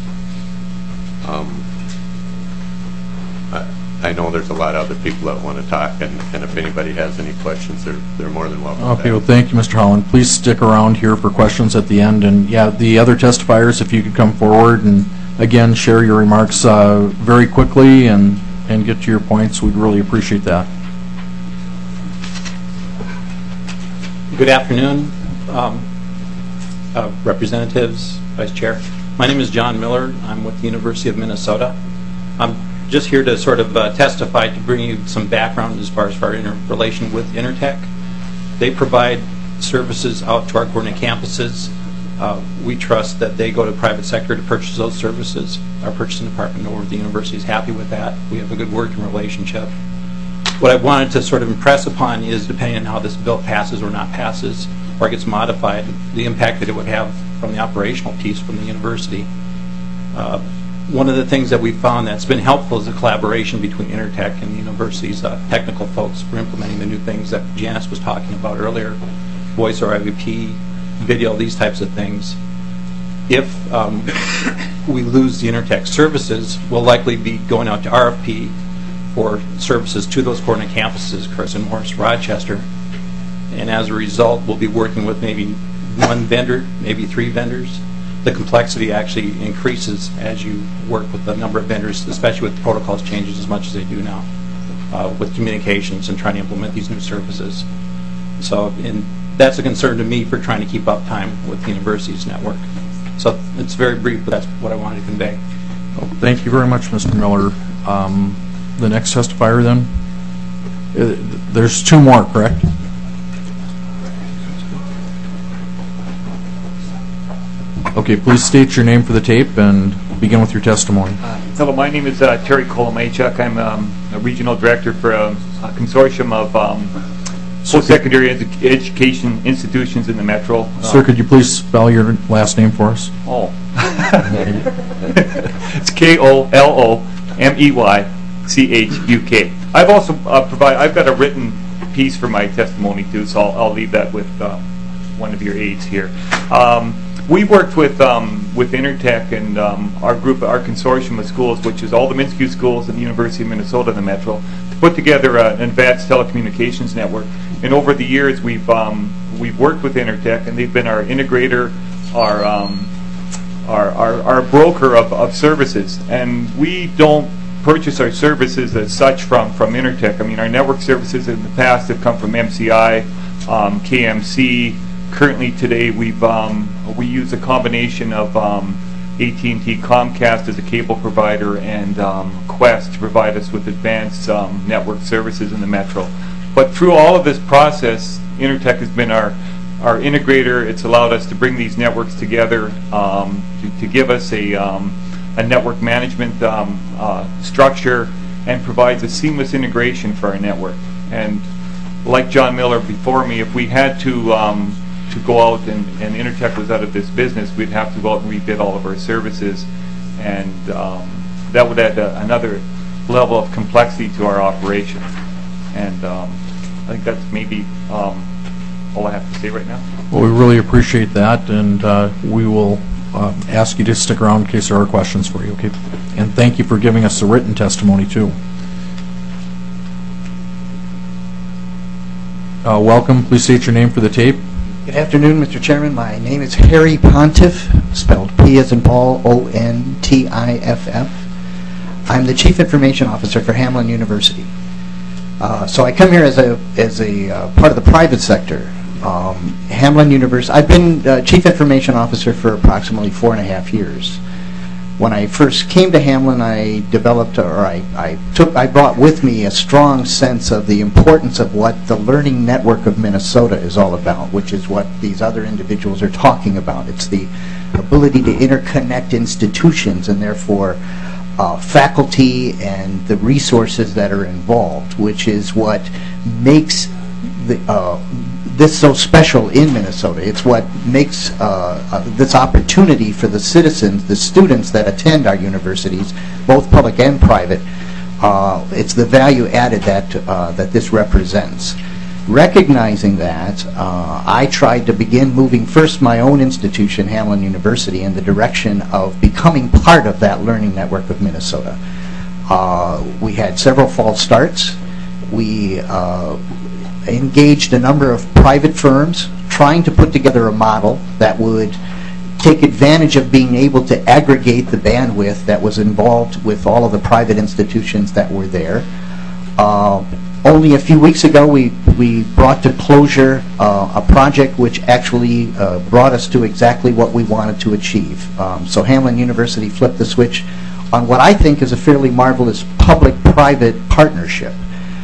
I know there's a lot of other people that want to talk, and if anybody has any questions, they're more than welcome. Okay, well, thank you, Mr. Holland. Please stick around here for questions at the end. And yeah, the other testifiers, if you could come forward and again share your remarks very quickly and get to your points, we'd really appreciate that. Good afternoon, representatives, Vice Chair. My name is John Miller. I'm with the University of Minnesota. I'm just here to sort of testify to bring you some background as far as our relation with Intertek. They provide services out to our coordinate campuses. We trust that they go to the private sector to purchase those services. Our purchasing department over at the university is happy with that. We have a good working relationship. What I wanted to sort of impress upon is, depending on how this bill passes or not passes, or gets modified, the impact that it would have from the operational piece from the university. One of the things that we found that's been helpful is the collaboration between Intertek and the university's technical folks for implementing the new things that Janice was talking about earlier, voice or IVP, video, these types of things. If we lose the Intertek services, we'll likely be going out to RFP for services to those coordinate campuses, Carson, Morris, Rochester, and as a result, we'll be working with maybe one vendor, maybe 3 vendors. The complexity actually increases as you work with the number of vendors, especially with protocols changes as much as they do now, with communications and trying to implement these new services. So, and that's a concern to me for trying to keep up time with the university's network. So it's very brief, but that's what I wanted to convey. Well, thank you very much, Mr. Miller. The next testifier then? There's 2 more, correct? Okay, please state your name for the tape and begin with your testimony. Hello, my name is Terry Kolomachuk. I'm a regional director for a consortium of post-secondary education institutions in the metro. Sir, could you please spell your last name for us? Oh. It's Kolomeychuk. I've also I've got a written piece for my testimony too, so I'll leave that with one of your aides here. We worked with Intertek and our group, our consortium of schools, which is all the MnSCU schools and the University of Minnesota in the Metro, to put together an advanced telecommunications network. And over the years, we've worked with Intertek, and they've been our integrator, our broker of services. And we don't purchase our services as such from Intertek. I mean, our network services in the past have come from MCI, KMC. Currently today we use a combination of AT&T Comcast as a cable provider and Qwest to provide us with advanced network services in the metro. But through all of this process, Intertek has been our integrator. It's allowed us to bring these networks together to give us a network management structure and provides a seamless integration for our network. And like John Miller before me, if we had to go out and Intertek was out of this business, we'd have to go out and rebid all of our services, and that would add another level of complexity to our operation. And I think that's maybe all I have to say right now. Well, we really appreciate that, and we will ask you to stick around in case there are questions for you. Okay, and thank you for giving us a written testimony too. Welcome. Please state your name for the tape. Good afternoon, Mr. Chairman. My name is Harry Pontiff, spelled P as in Paul, O-N-T-I-F-F. I'm the Chief Information Officer for Hamline University. So I come here as a part of the private sector. Hamline University. I've been Chief Information Officer for approximately 4.5 years. When I first came to Hamline, I developed, or I brought with me a strong sense of the importance of what the Learning Network of Minnesota is all about, which is what these other individuals are talking about. It's the ability to interconnect institutions and therefore faculty and the resources that are involved, which is what makes this so special in Minnesota. It's what makes this opportunity for the citizens, the students that attend our universities, both public and private, it's the value added that this represents. Recognizing that, I tried to begin moving first my own institution, Hamline University, in the direction of becoming part of that learning network of Minnesota. We had several false starts. We engaged a number of private firms trying to put together a model that would take advantage of being able to aggregate the bandwidth that was involved with all of the private institutions that were there. Only a few weeks ago, we brought to closure a project which actually brought us to exactly what we wanted to achieve. So Hamline University flipped the switch on what I think is a fairly marvelous public-private partnership.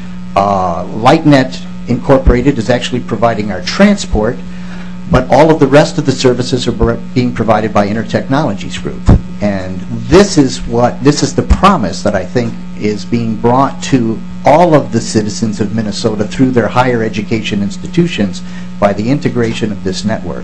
LightNet Incorporated is actually providing our transport, but all of the rest of the services are being provided by Intertechnologies Group. And this is the promise that I think is being brought to all of the citizens of Minnesota through their higher education institutions by the integration of this network.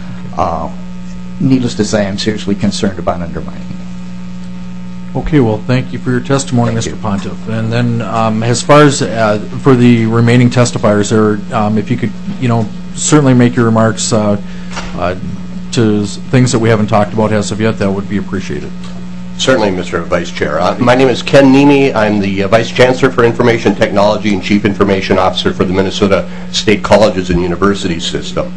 Needless to say, I'm seriously concerned about undermining it. Okay, well, thank you for your testimony, Mr. Pontiff. And then, as far as for the remaining testifiers, there, if you could, certainly make your remarks to things that we haven't talked about as of yet, that would be appreciated. Certainly, Mr. Vice Chair. My name is Ken Nemi. I'm the Vice Chancellor for Information Technology and Chief Information Officer for the Minnesota State Colleges and Universities System.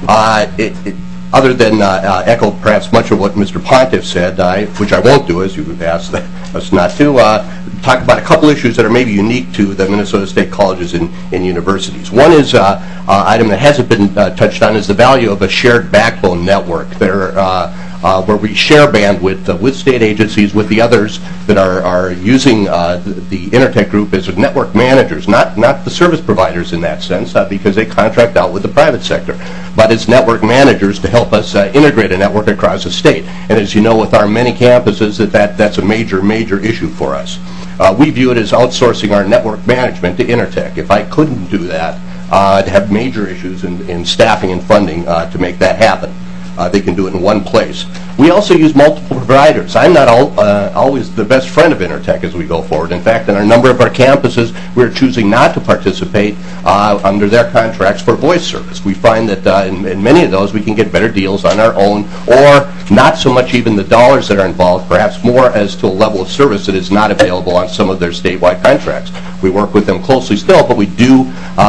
Other than echo perhaps much of what Mr. Pontiff said, which I won't do, as you asked us not to, talk about a couple issues that are maybe unique to the Minnesota State Colleges and Universities. One is item that hasn't been touched on is the value of a shared backbone network. Where we share bandwidth with state agencies, with the others that are using the Intertech group as network managers, not the service providers in that sense, because they contract out with the private sector, but as network managers to help us integrate a network across the state. And as you know, with our many campuses, that's a major issue for us. We view it as outsourcing our network management to Intertech. If I couldn't do that, I'd have major issues in staffing and funding to make that happen. They can do it in one place. We also use multiple providers. I'm not always the best friend of Intertech as we go forward. In fact, in a number of our campuses, we're choosing not to participate under their contracts for voice service. We find that in many of those, we can get better deals on our own, or not so much even the dollars that are involved, perhaps more as to a level of service that is not available on some of their statewide contracts. We work with them closely still, but we do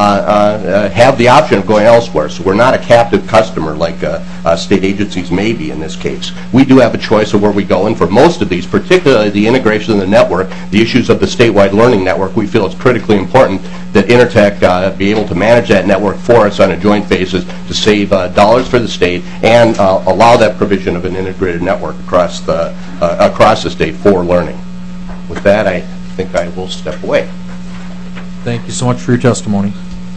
have the option of going elsewhere. So we're not a captive customer like state agencies may be in this case. We do have a choice of where we go, and for most of these, particularly the integration of the network, the issues of the statewide learning network, we feel it's critically important that Intertech be able to manage that network for us on a joint basis to save dollars for the state and allow that provision of an integrated network across the state for learning. With that, I think I will step away. Thank you so much for your testimony.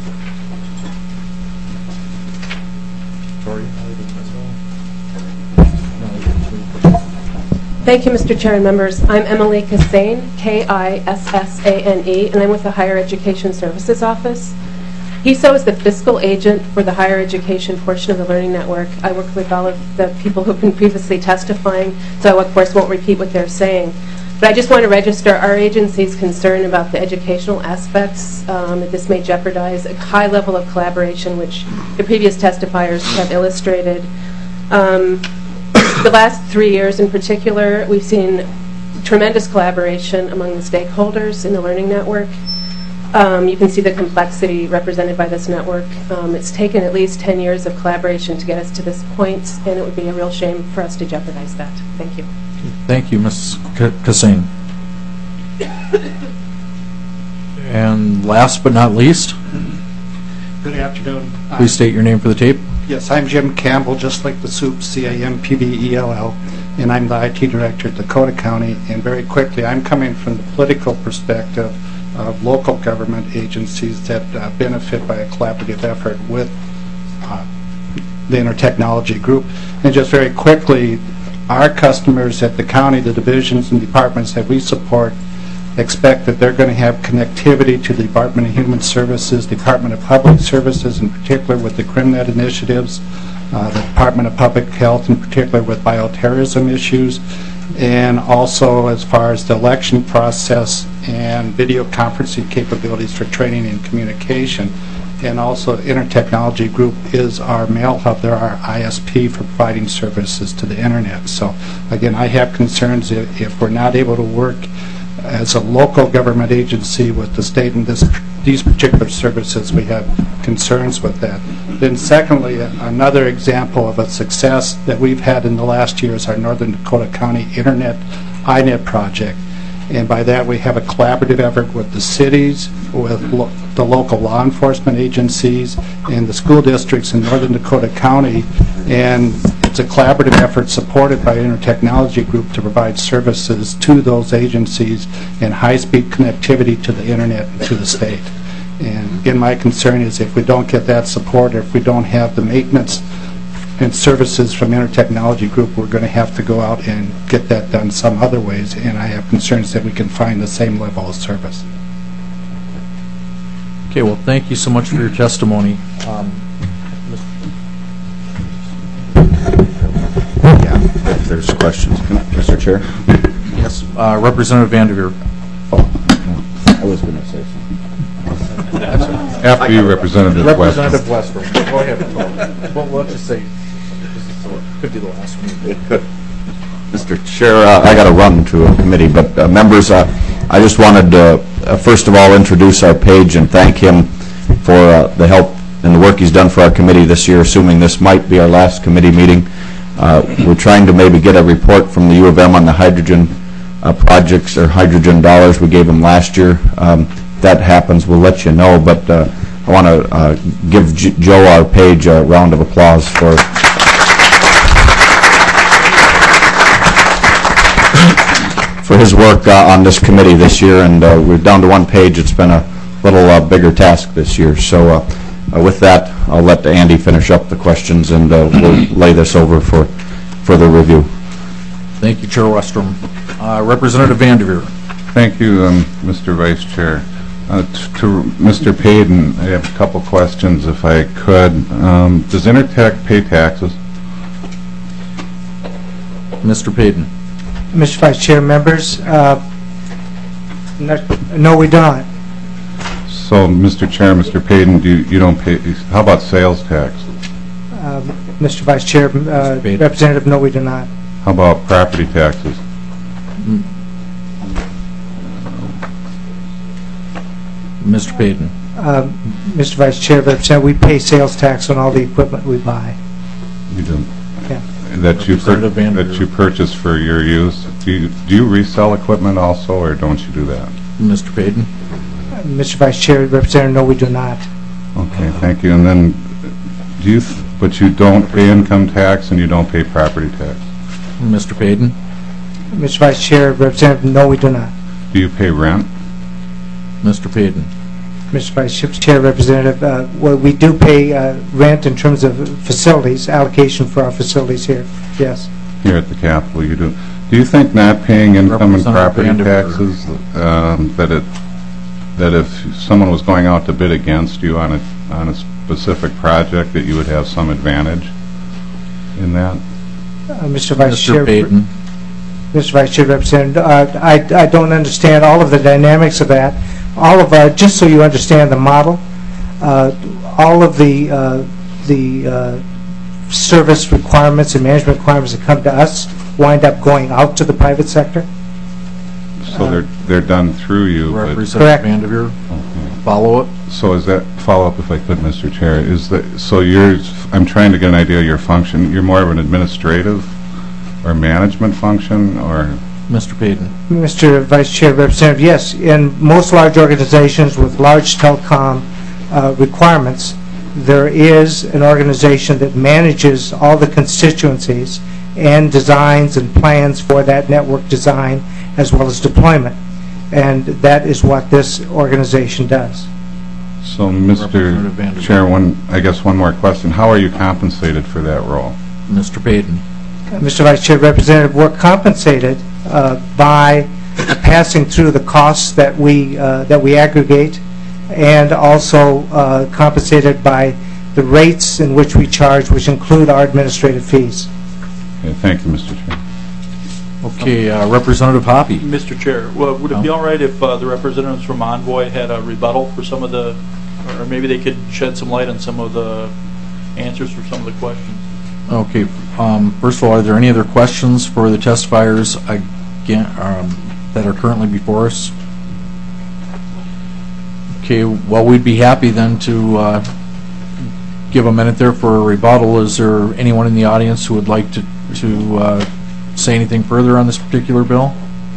Thank you, Mr. Chair and members. I'm Emily Kissane, Kissane, and I'm with the Higher Education Services Office. HESO is the fiscal agent for the higher education portion of the Learning Network. I work with all of the people who have been previously testifying, so I, of course, won't repeat what they're saying. But I just want to register our agency's concern about the educational aspects, that this may jeopardize a high level of collaboration, which the previous testifiers have illustrated. The last 3 years in particular, we've seen tremendous collaboration among the stakeholders in the Learning Network. You can see the complexity represented by this network. It's taken at least 10 years of collaboration to get us to this point, and it would be a real shame for us to jeopardize that. Thank you. Thank you, Ms. Kissane. And last but not least, good afternoon. Please state your name for the tape. Yes, I'm Jim Campbell, just like the soup, C-A-M-P-B-E-L-L, and I'm the IT director at Dakota County. And very quickly, I'm coming from the political perspective of local government agencies that benefit by a collaborative effort with the Intertechnology Group. And just very quickly, our customers at the county, the divisions and departments that we support, expect that they're going to have connectivity to the Department of Human Services, Department of Public Services, in particular with the CrimNet initiatives, the Department of Public Health, in particular with bioterrorism issues, and also as far as the election process and video conferencing capabilities for training and communication. And also Intertechnology Group is our mail hub. They're our ISP for providing services to the Internet. So again, I have concerns if we're not able to work as a local government agency with the state in these particular services, we have concerns with that. Then secondly, another example of a success that we've had in the last year is our Northern Dakota County Internet INET project. And by that we have a collaborative effort with the cities, with the local law enforcement agencies, and the school districts in Northern Dakota County. And it's a collaborative effort supported by Intertechnology Group to provide services to those agencies and high-speed connectivity to the Internet and to the state. And again, my concern is if we don't get that support, or if we don't have the maintenance and services from Intertechnology Group, we're going to have to go out and get that done some other ways, and I have concerns that we can find the same level of service. Okay, well, thank you so much for your testimony. If there's questions, Mr. Chair. Yes, Representative Vanderveer. I was going to say something. After you, Representative Westrom. Representative Westrom. Go ahead. Well, let's just say this could be the last meeting. It could. Mr. Chair, I got to run to a committee, but members, I just wanted to, first of all, introduce our page and thank him for the help and the work he's done for our committee this year, assuming this might be our last committee meeting. We're trying to maybe get a report from the U of M on the hydrogen projects or hydrogen dollars we gave them last year. If that happens, we'll let you know, but I want to give Joe, our page, a round of applause for his work on this committee this year, and we're down to one page. It's been a little bigger task this year. So with that, I'll let Andy finish up the questions, and we'll lay this over for further review. Thank you, Chair Westrom. Representative Vanderveer. Thank you, Mr. Vice Chair. To Mr. Payden, I have a couple questions, if I could. Does Intertech pay taxes? Mr. Payden. Mr. Vice Chair, members, no, we do not. So, Mr. Chair, Mr. Payden, you don't pay? How about sales tax? Mr. Vice Chair, Representative, no, we do not. How about property taxes? Mr. Payden. Mr. Vice Chair, Representative, we pay sales tax on all the equipment we buy. You do? Yeah. That you purchase for your use. Do you resell equipment also, or don't you do that? Mr. Payden. Mr. Vice Chair, Representative, no, we do not. Okay, thank you. And then, but you don't pay income tax and you don't pay property tax? Mr. Payden. Mr. Vice Chair, Representative, no, we do not. Do you pay rent? Mr. Payden. Mr. Vice Chair, Representative, well, we do pay rent in terms of facilities, allocation for our facilities here, yes. Here at the Capitol, you do. Do you think not paying income and property taxes, that if someone was going out to bid against you on a specific project, that you would have some advantage in that? Mr. Vice Chair. Payden. Mr. Vice Chair, Representative, I don't understand all of the dynamics of that. All of just so you understand the model, all of the service requirements and management requirements that come to us wind up going out to the private sector. So they're done through you. Representative Vanderveer. Okay. Follow up. So is that follow-up, if I could, Mr. Chair? I'm trying to get an idea of your function. You're more of an administrative or management function, or? Mr. Payden. Mr. Vice Chair, Representative, yes. In most large organizations with large telecom requirements, there is an organization that manages all the constituencies and designs and plans for that network design as well as deployment. And that is what this organization does. So, Mr. Chair, I guess one more question. How are you compensated for that role? Mr. Payden. Mr. Vice Chair, Representative, we're compensated by passing through the costs that we aggregate, and also compensated by the rates in which we charge, which include our administrative fees. Okay, thank you, Mr. Chair. Okay, Representative Hoppe. Mr. Chair, well, would it be all right if the representatives from Envoy had a rebuttal for some of the, or maybe they could shed some light on some of the answers for some of the questions? Okay, first of all, are there any other questions for the testifiers again, that are currently before us? Okay, well, we'd be happy then to give a minute there for a rebuttal. Is there anyone in the audience who would like to say anything further on this particular bill?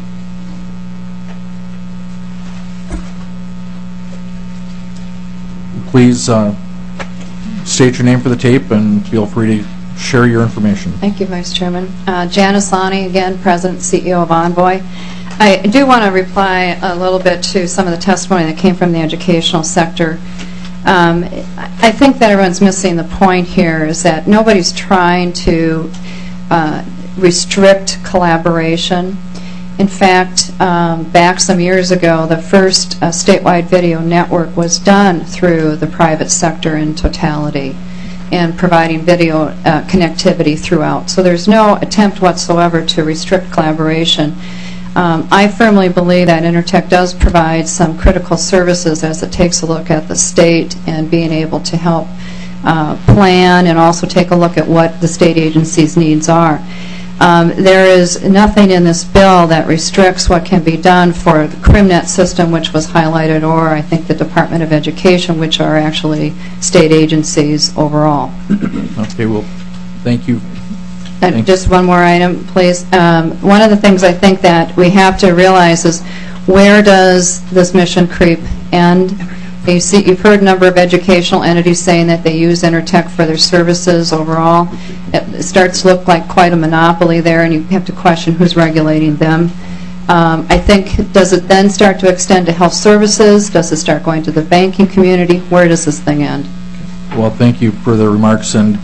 Please state your name for the tape and feel free to share your information. Thank you, Vice Chairman. Janice Lonnie, again, President and CEO of Envoy. I do want to reply a little bit to some of the testimony that came from the educational sector. I think that everyone's missing the point here is that nobody's trying to restrict collaboration. In fact, back some years ago, the first statewide video network was done through the private sector in totality and providing video connectivity throughout. So there's no attempt whatsoever to restrict collaboration. I firmly believe that Intertech does provide some critical services as it takes a look at the state and being able to help plan and also take a look at what the state agencies' needs are. There is nothing in this bill that restricts what can be done for the CrimNet system, which was highlighted, or I think the Department of Education, which are actually state agencies overall. Okay, well, thank you. Just one more item, please. One of the things I think that we have to realize is where does this mission creep end? You've heard a number of educational entities saying that they use Intertech for their services overall. It starts to look like quite a monopoly there, and you have to question who's regulating them. I think, does it then start to extend to health services? Does it start going to the banking community? Where does this thing end? Well, thank you for the remarks, and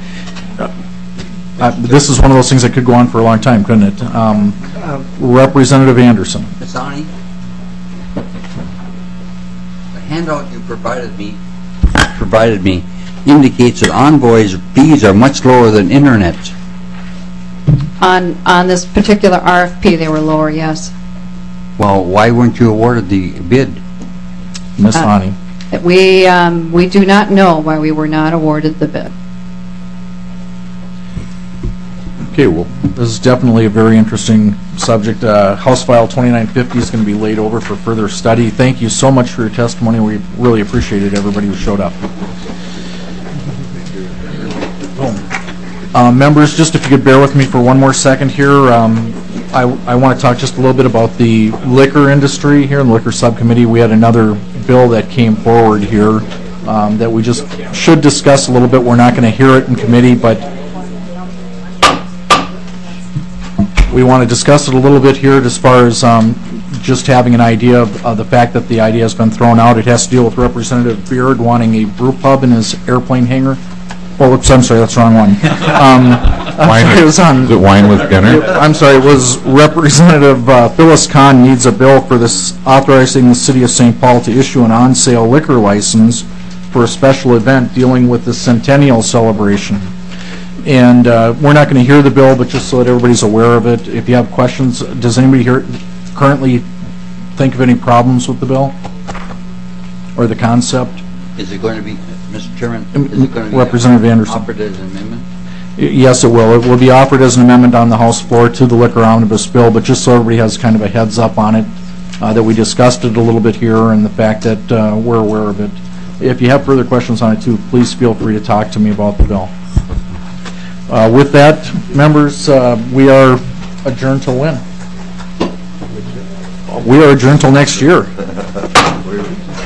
this is one of those things that could go on for a long time, couldn't it? Representative Anderson. Ms. Ani, the handout you provided me indicates that Envoy's fees are much lower than Internet. On this particular RFP, they were lower, yes. Well, why weren't you awarded the bid? Ms. Ani. We do not know why we were not awarded the bid. Okay, well, this is definitely a very interesting subject. House File 2950 is going to be laid over for further study. Thank you so much for your testimony. We really appreciated everybody who showed up. Members, just if you could bear with me for one more second here. I want to talk just a little bit about the liquor industry here in the Liquor Subcommittee. We had another bill that came forward here that we just should discuss a little bit. We're not going to hear it in committee, but we want to discuss it a little bit here as far as just having an idea of the fact that the idea has been thrown out. It has to deal with Representative Beard wanting a brew pub in his airplane hangar. Oh, oops, I'm sorry, that's the wrong one. Is it wine with dinner? I'm sorry, it was Representative Phyllis Kahn needs a bill for this authorizing the City of St. Paul to issue an on-sale liquor license for a special event dealing with the centennial celebration. And we're not going to hear the bill, but just so that everybody's aware of it, if you have questions, does anybody here currently think of any problems with the bill or the concept? Is it going to be, Mr. Chairman, is it going to be Representative Anderson. offered as an amendment? Yes, it will. It will be offered as an amendment on the House floor to the liquor omnibus bill, but just so everybody has kind of a heads up on it, that we discussed it a little bit here and the fact that we're aware of it. If you have further questions on it too, please feel free to talk to me about the bill. With that, members, we are adjourned till when? We are adjourned till next year.